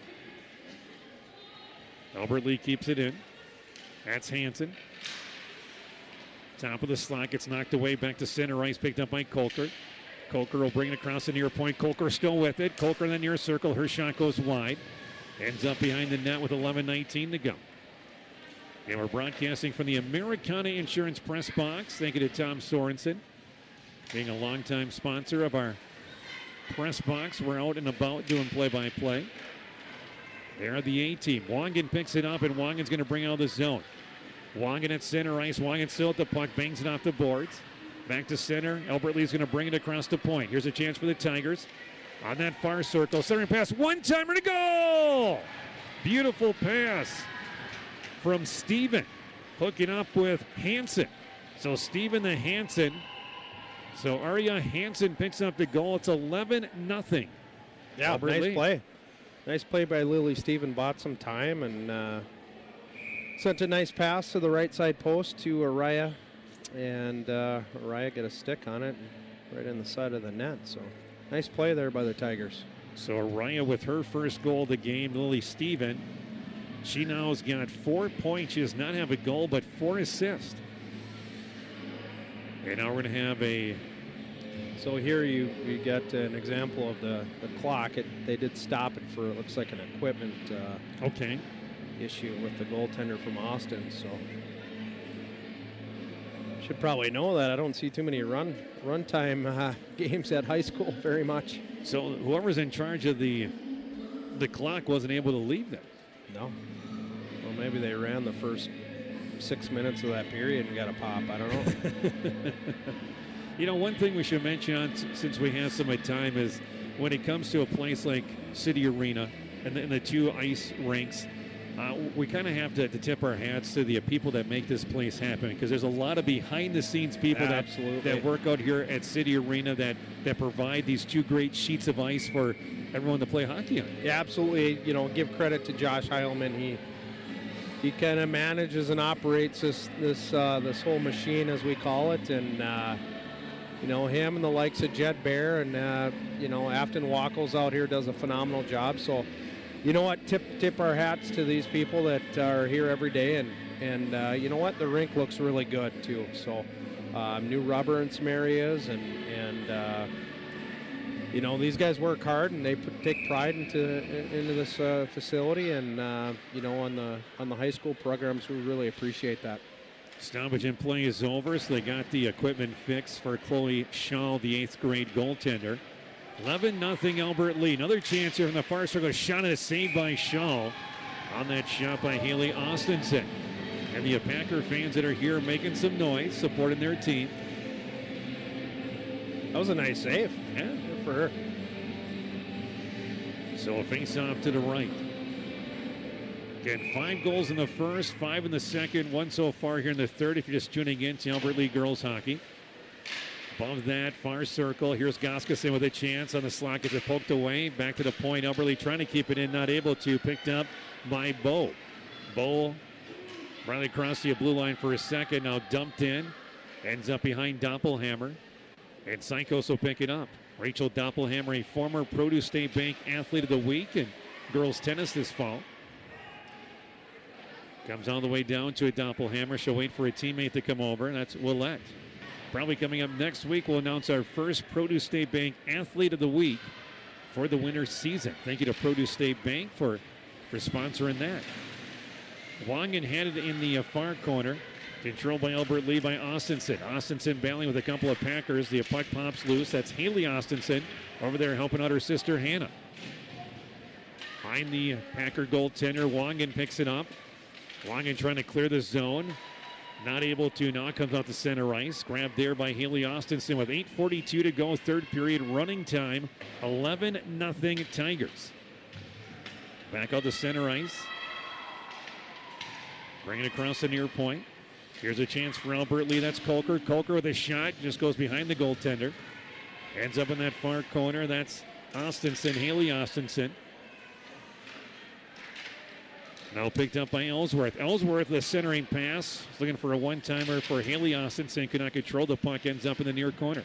Albert Lee keeps it in. That's Hansen. Top of the slot gets knocked away. Back to center ice, picked up by Kolker. Kolker will bring it across the near point. Kolker still with it. Kolker in the near circle. Her shot goes wide. Ends up behind the net with 11:19 to go. And we're broadcasting from the Americana Insurance Press Box. Thank you to Tom Sorensen, being a longtime sponsor of our press box. We're out and about doing play-by-play. There the A-team. Wangen picks it up, and Wangen's going to bring out the zone. Wangen at center ice. Wangen still at the puck. Bangs it off the boards. Back to center. Albert Lee's going to bring it across the point. Here's a chance for the Tigers. On that far circle. Centering pass. One-timer to goal! Beautiful pass from Steven. Hooking up with Hansen. So Steven the Hansen. So Arya Hansen picks up the goal. It's 11-0. Yeah, Albert nice Lee. play. Nice play by Lily Steven. Bought some time and sent a nice pass to the right side post to Araya. And Araya get a stick on it right in the side of the net. So nice play there by the Tigers. So Araya with her first goal of the game. Lily Steven. She now has got 4 points. She does not have a goal, but 4 assists. And now we're going to have a... So here you get an example of the clock. They did stop it for, it looks like an equipment issue with the goaltender from Austin. So should probably know that. I don't see too many run time games at high school very much. So whoever's in charge of the clock wasn't able to leave them. No. Well, maybe they ran the first 6 minutes of that period and got a pop. I don't know. You know, one thing we should mention, since we have so much time, is when it comes to a place like City Arena and the 2 ice rinks, we kind of have to tip our hats to the people that make this place happen, because there's a lot of behind-the-scenes people that work out here at City Arena that provide these 2 great sheets of ice for everyone to play hockey on. Yeah, absolutely. You know, give credit to Josh Heilman. He kind of manages and operates this whole machine, as we call it, and you know, him and the likes of Jed Bear and you know, Afton Wackles out here does a phenomenal job. So, you know what, tip our hats to these people that are here every day, and you know what, the rink looks really good too. So new rubber in some areas, and you know, these guys work hard and they take pride into this facility, and you know, on the high school programs, we really appreciate that. Stoppage in play is over, so they got the equipment fixed for Chloe Shaw, the 8th grade goaltender. 11-0 Albert Lee. Another chance here from the far circle. Shot and a save by Shaw. On that shot by Haley Austinson. And the Packer fans that are here making some noise, supporting their team. That was a nice save. Yeah. Good for her. So a face-off to the right. Again, 5 goals in the first, 5 in the second, 1 so far here in the third, if you're just tuning in to Albert Lee girls hockey. Above that, far circle. Here's Goskeson with a chance on the slot. Gets it poked away. Back to the point. Albert Lee trying to keep it in, not able to. Picked up by Bowe. Bowe right across the blue line for a second. Now dumped in. Ends up behind Doppelhammer. And Sykos will pick it up. Rachel Doppelhammer, a former Produce State Bank Athlete of the Week in girls tennis this fall. Comes all the way down to a Doppelhammer. She'll wait for a teammate to come over, and that's Willette. Probably coming up next week, we'll announce our first Produce State Bank Athlete of the Week for the winter season. Thank you to Produce State Bank for sponsoring that. Wangen had it in the far corner. Controlled by Albert Lee by Austinson. Austinson battling with a couple of Packers. The puck pops loose. That's Haley Austinson over there helping out her sister Hannah. Behind the Packer goaltender, Wangen picks it up. Wangen trying to clear the zone. Not able to. Now comes out to center ice. Grabbed there by Haley Austinson with 8:42 to go. Third period running time. 11-0 Tigers. Back out to center ice. Bring it across the near point. Here's a chance for Albert Lee. That's Kolker. Kolker with a shot. Just goes behind the goaltender. Ends up in that far corner. That's Austinson, Haley Austinson. Now picked up by Ellsworth. Ellsworth, the centering pass. Looking for a one-timer for Haley Austinson. Could not control the puck. Ends up in the near corner.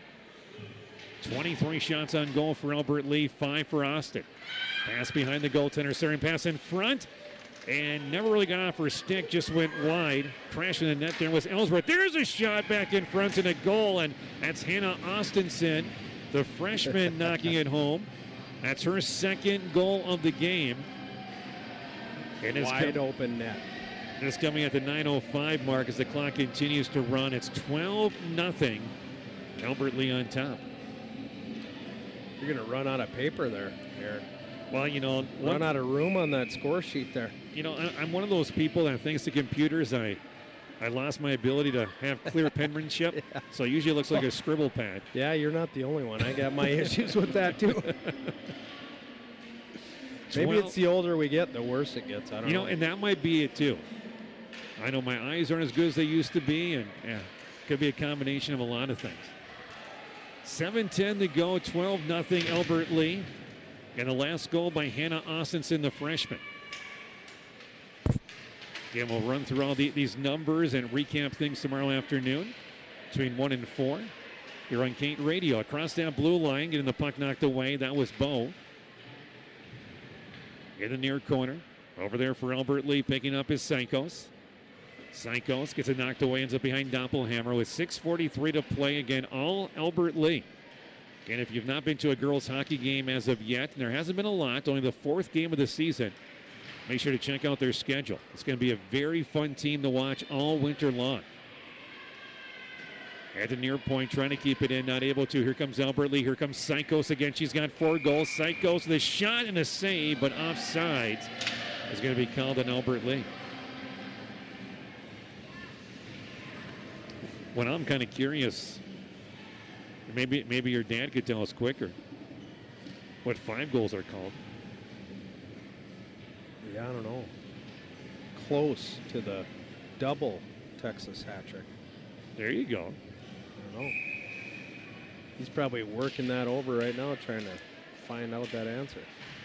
23 shots on goal for Albert Lee. 5 for Austin. Pass behind the goaltender. Centering pass in front. And never really got off her stick. Just went wide. Crashing the net there was Ellsworth. There's a shot back in front and a goal. And that's Hannah Austinson, the freshman, knocking it home. That's her second goal of the game. And it's wide open net. It's coming at the 9:05 mark as the clock continues to run. It's 12-0. Albert Lee on top. You're going to run out of paper there, Aaron. Well, you know, run out of room on that score sheet there. You know, I'm one of those people that thanks to computers, I lost my ability to have clear penmanship. Yeah. So usually it looks like a scribble pad. Yeah, you're not the only one. I got my issues with that too. Maybe it's the older we get, the worse it gets. I don't know. You know, and that might be it too. I know my eyes aren't as good as they used to be, and yeah, could be a combination of a lot of things. 7:10 to go, 12-0 Albert Lee. And the last goal by Hannah Austinson, the freshman. Again, we'll run through all these numbers and recap things tomorrow afternoon between 1 and 4. Here on Kate Radio. Across that blue line, getting the puck knocked away. That was Bo. In the near corner. Over there for Albert Lee, picking up his Psychos. Psychos gets it knocked away, ends up behind Doppelhammer with 6:43 to play. Again, all Albert Lee. And if you've not been to a girls hockey game as of yet, and there hasn't been a lot, only the 4th game of the season, make sure to check out their schedule. It's going to be a very fun team to watch all winter long. At the near point, trying to keep it in, not able to. Here comes Albert Lee. Here comes Psychos again. She's got 4 goals. Psychos with a shot and a save, but offsides is going to be called on Albert Lee. Well, I'm kind of curious. Maybe your dad could tell us quicker what 5 goals are called. Yeah, I don't know. Close to the double Texas hat trick. There you go. I don't know. He's probably working that over right now, trying to find out that answer.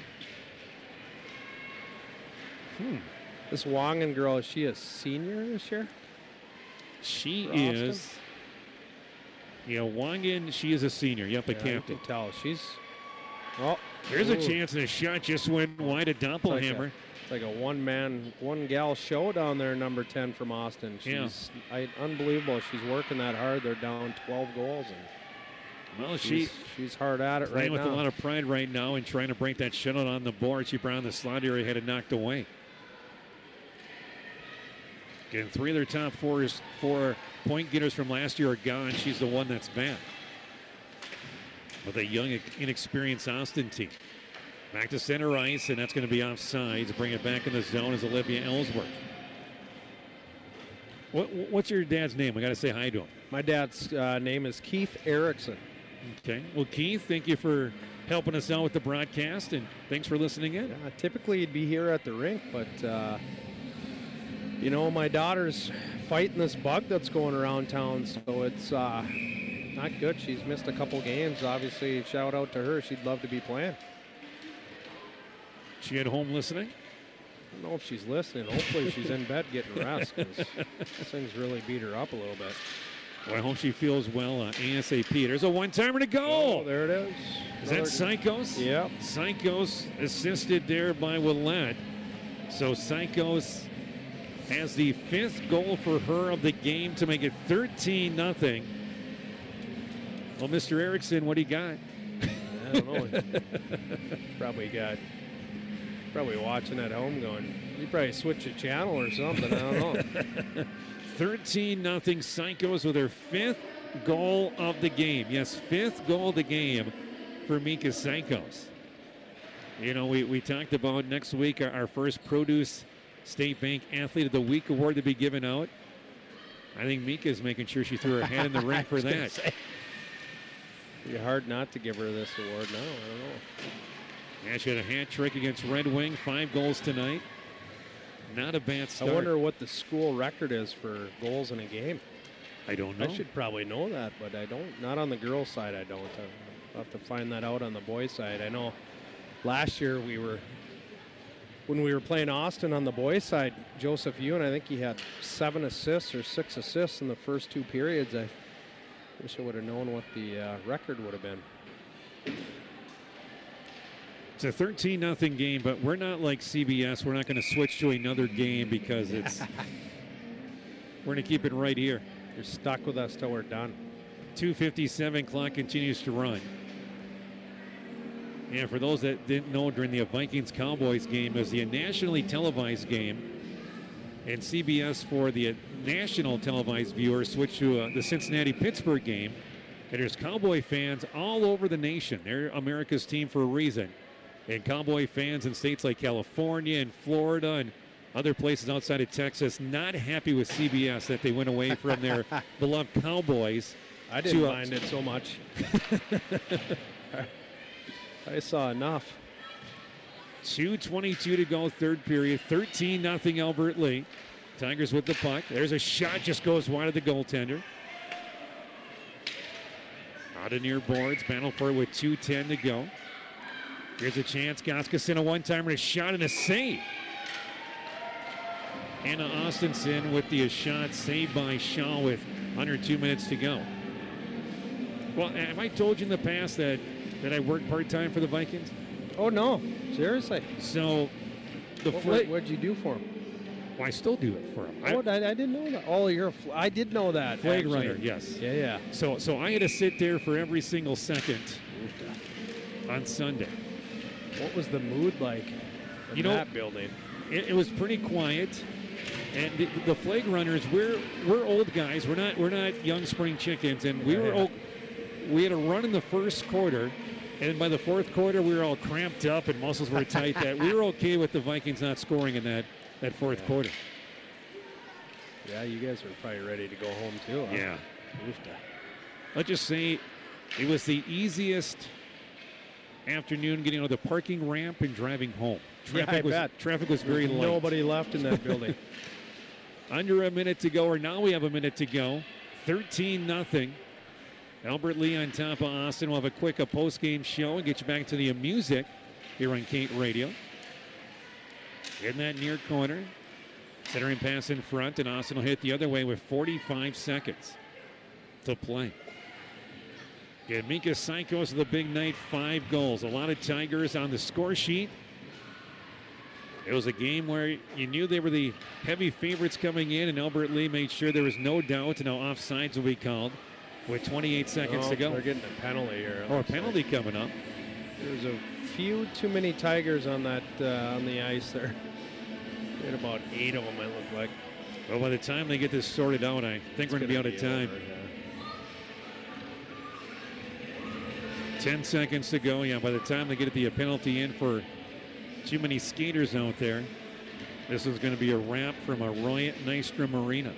This Wangen girl, is she a senior this year? She is. Yeah, Wangen, she is a senior. Yep, a captain. You can tell. She's. Oh, there's a chance, and a shot just went wide at Doppelhammer. It's like a one-gal show down there, number 10 from Austin. She's unbelievable. She's working that hard. They're down 12 goals. And she's hard at it right now. Playing with a lot of pride right now and trying to break that shutout on the board. She brought the slot area, had it knocked away. Again, 3 of their top 4 point getters from last year are gone. She's the one that's back. With a young, inexperienced Austin team. Back to center ice, and that's going to be offsides. Bring it back in the zone is Olivia Ellsworth. What's your dad's name? We got to say hi to him. My dad's name is Keith Erickson. Okay. Well, Keith, thank you for helping us out with the broadcast, and thanks for listening in. Yeah, typically he'd be here at the rink, but you know, my daughter's fighting this bug that's going around town, so it's not good. She's missed a couple games. Obviously, shout out to her. She'd love to be playing. She at home listening? I don't know if she's listening. Hopefully she's in bed getting rest, because this thing's really beat her up a little bit. Well, I hope she feels well ASAP. There's a one-timer to go. Oh, there it is. Is that Psychos? Yep. Psychos assisted there by Willette. So Psychos has the 5th goal for her of the game to make it 13-0. Well, Mr. Erickson, what do you got? I don't know. Probably watching at home going, you probably switch a channel or something. I don't know. 13-0 Psychos with her 5th goal of the game. Yes, 5th goal of the game for Mika Psychos. You know, we talked about next week our first Produce State Bank Athlete of the Week award to be given out. I think Mika's making sure she threw her hat in the ring for that. It'd be hard not to give her this award now. I don't know. Yeah, she had a hat trick against Red Wing, 5 goals tonight. Not a bad start. I wonder what the school record is for goals in a game. I don't know. I should probably know that, but I don't. Not on the girls' side, I don't. I'll have to find that out on the boys' side. I know last year when we were playing Austin on the boys' side, Joseph Ewan, I think he had 7 assists or 6 assists in the first 2 periods. I wish I would have known what the record would have been. It's a 13-0 game, but we're not like CBS. We're not going to switch to another game because it's. We're going to keep it right here. You're stuck with us till we're done. 2:57, clock continues to run. And for those that didn't know, during the Vikings-Cowboys game, it was the nationally televised game. And CBS, for the national televised viewers, switched to the Cincinnati-Pittsburgh game. And there's Cowboy fans all over the nation. They're America's team for a reason. And Cowboy fans in states like California and Florida and other places outside of Texas not happy with CBS that they went away from their beloved Cowboys. I didn't mind it so much. I saw enough. 2:22 to go, third period. 13-0 Albert Lee. Tigers with the puck. There's a shot, just goes wide of the goaltender. Out of near boards. Battle for it with 2:10 to go. Here's a chance. Gostisson, a one-timer, a shot and a save. Anna Austinson with the shot, saved by Shaw with under 2 minutes to go. Well, have I told you in the past that I work part-time for the Vikings? Oh, no. Seriously? So, what'd you do for them? Well, I still do it for them. I didn't know that. Oh, I did know that. Flag runner, yes. Yeah. So I had to sit there for every single second on Sunday. What was the mood like in that building? It was pretty quiet. And the flag runners, we're old guys. We're not young spring chickens. And we had a run in the first quarter. And by the fourth quarter, we were all cramped up and muscles were tight. That we were okay with the Vikings not scoring in that fourth quarter. Yeah, you guys were probably ready to go home too. Huh? Yeah. Let's just say it was the easiest afternoon getting on the parking ramp and driving home. Traffic was very light. Nobody left in that building. Under a minute to go, or now we have a minute to go. 13-0. Albert Lee on top of Austin. We'll have a quick post-game show and get you back to the music here on Kate Radio. In that near corner. Centering pass in front, and Austin will hit the other way with 45 seconds to play. And Mika Sykos with a big night, 5 goals. A lot of Tigers on the score sheet. It was a game where you knew they were the heavy favorites coming in, and Albert Lee made sure there was no doubt, and no offsides will be called with 28 seconds to go. They're getting a penalty here. A penalty coming up. There's a few too many Tigers on that on the ice there. We had about 8 of them, it looked like. Well, by the time they get this sorted out, I think we're going to be out of time. Over, yeah. 10 seconds to go. Yeah, by the time they get the penalty in for too many skaters out there, this is going to be a wrap from Arroyo Nystrom Arena.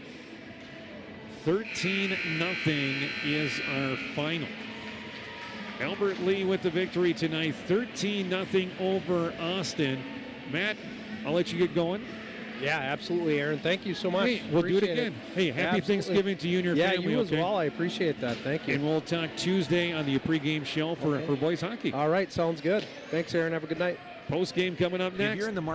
13-0 is our final. Albert Lee with the victory tonight, 13-0 over Austin. Matt, I'll let you get going. Yeah, absolutely, Aaron. Thank you so much. Hey, we'll do it again. Hey, happy Thanksgiving to you and your family. Yeah, you as well. I appreciate that. Thank you. And we'll talk Tuesday on the pregame show for boys hockey. All right, sounds good. Thanks, Aaron. Have a good night. Post game coming up next. If you're in the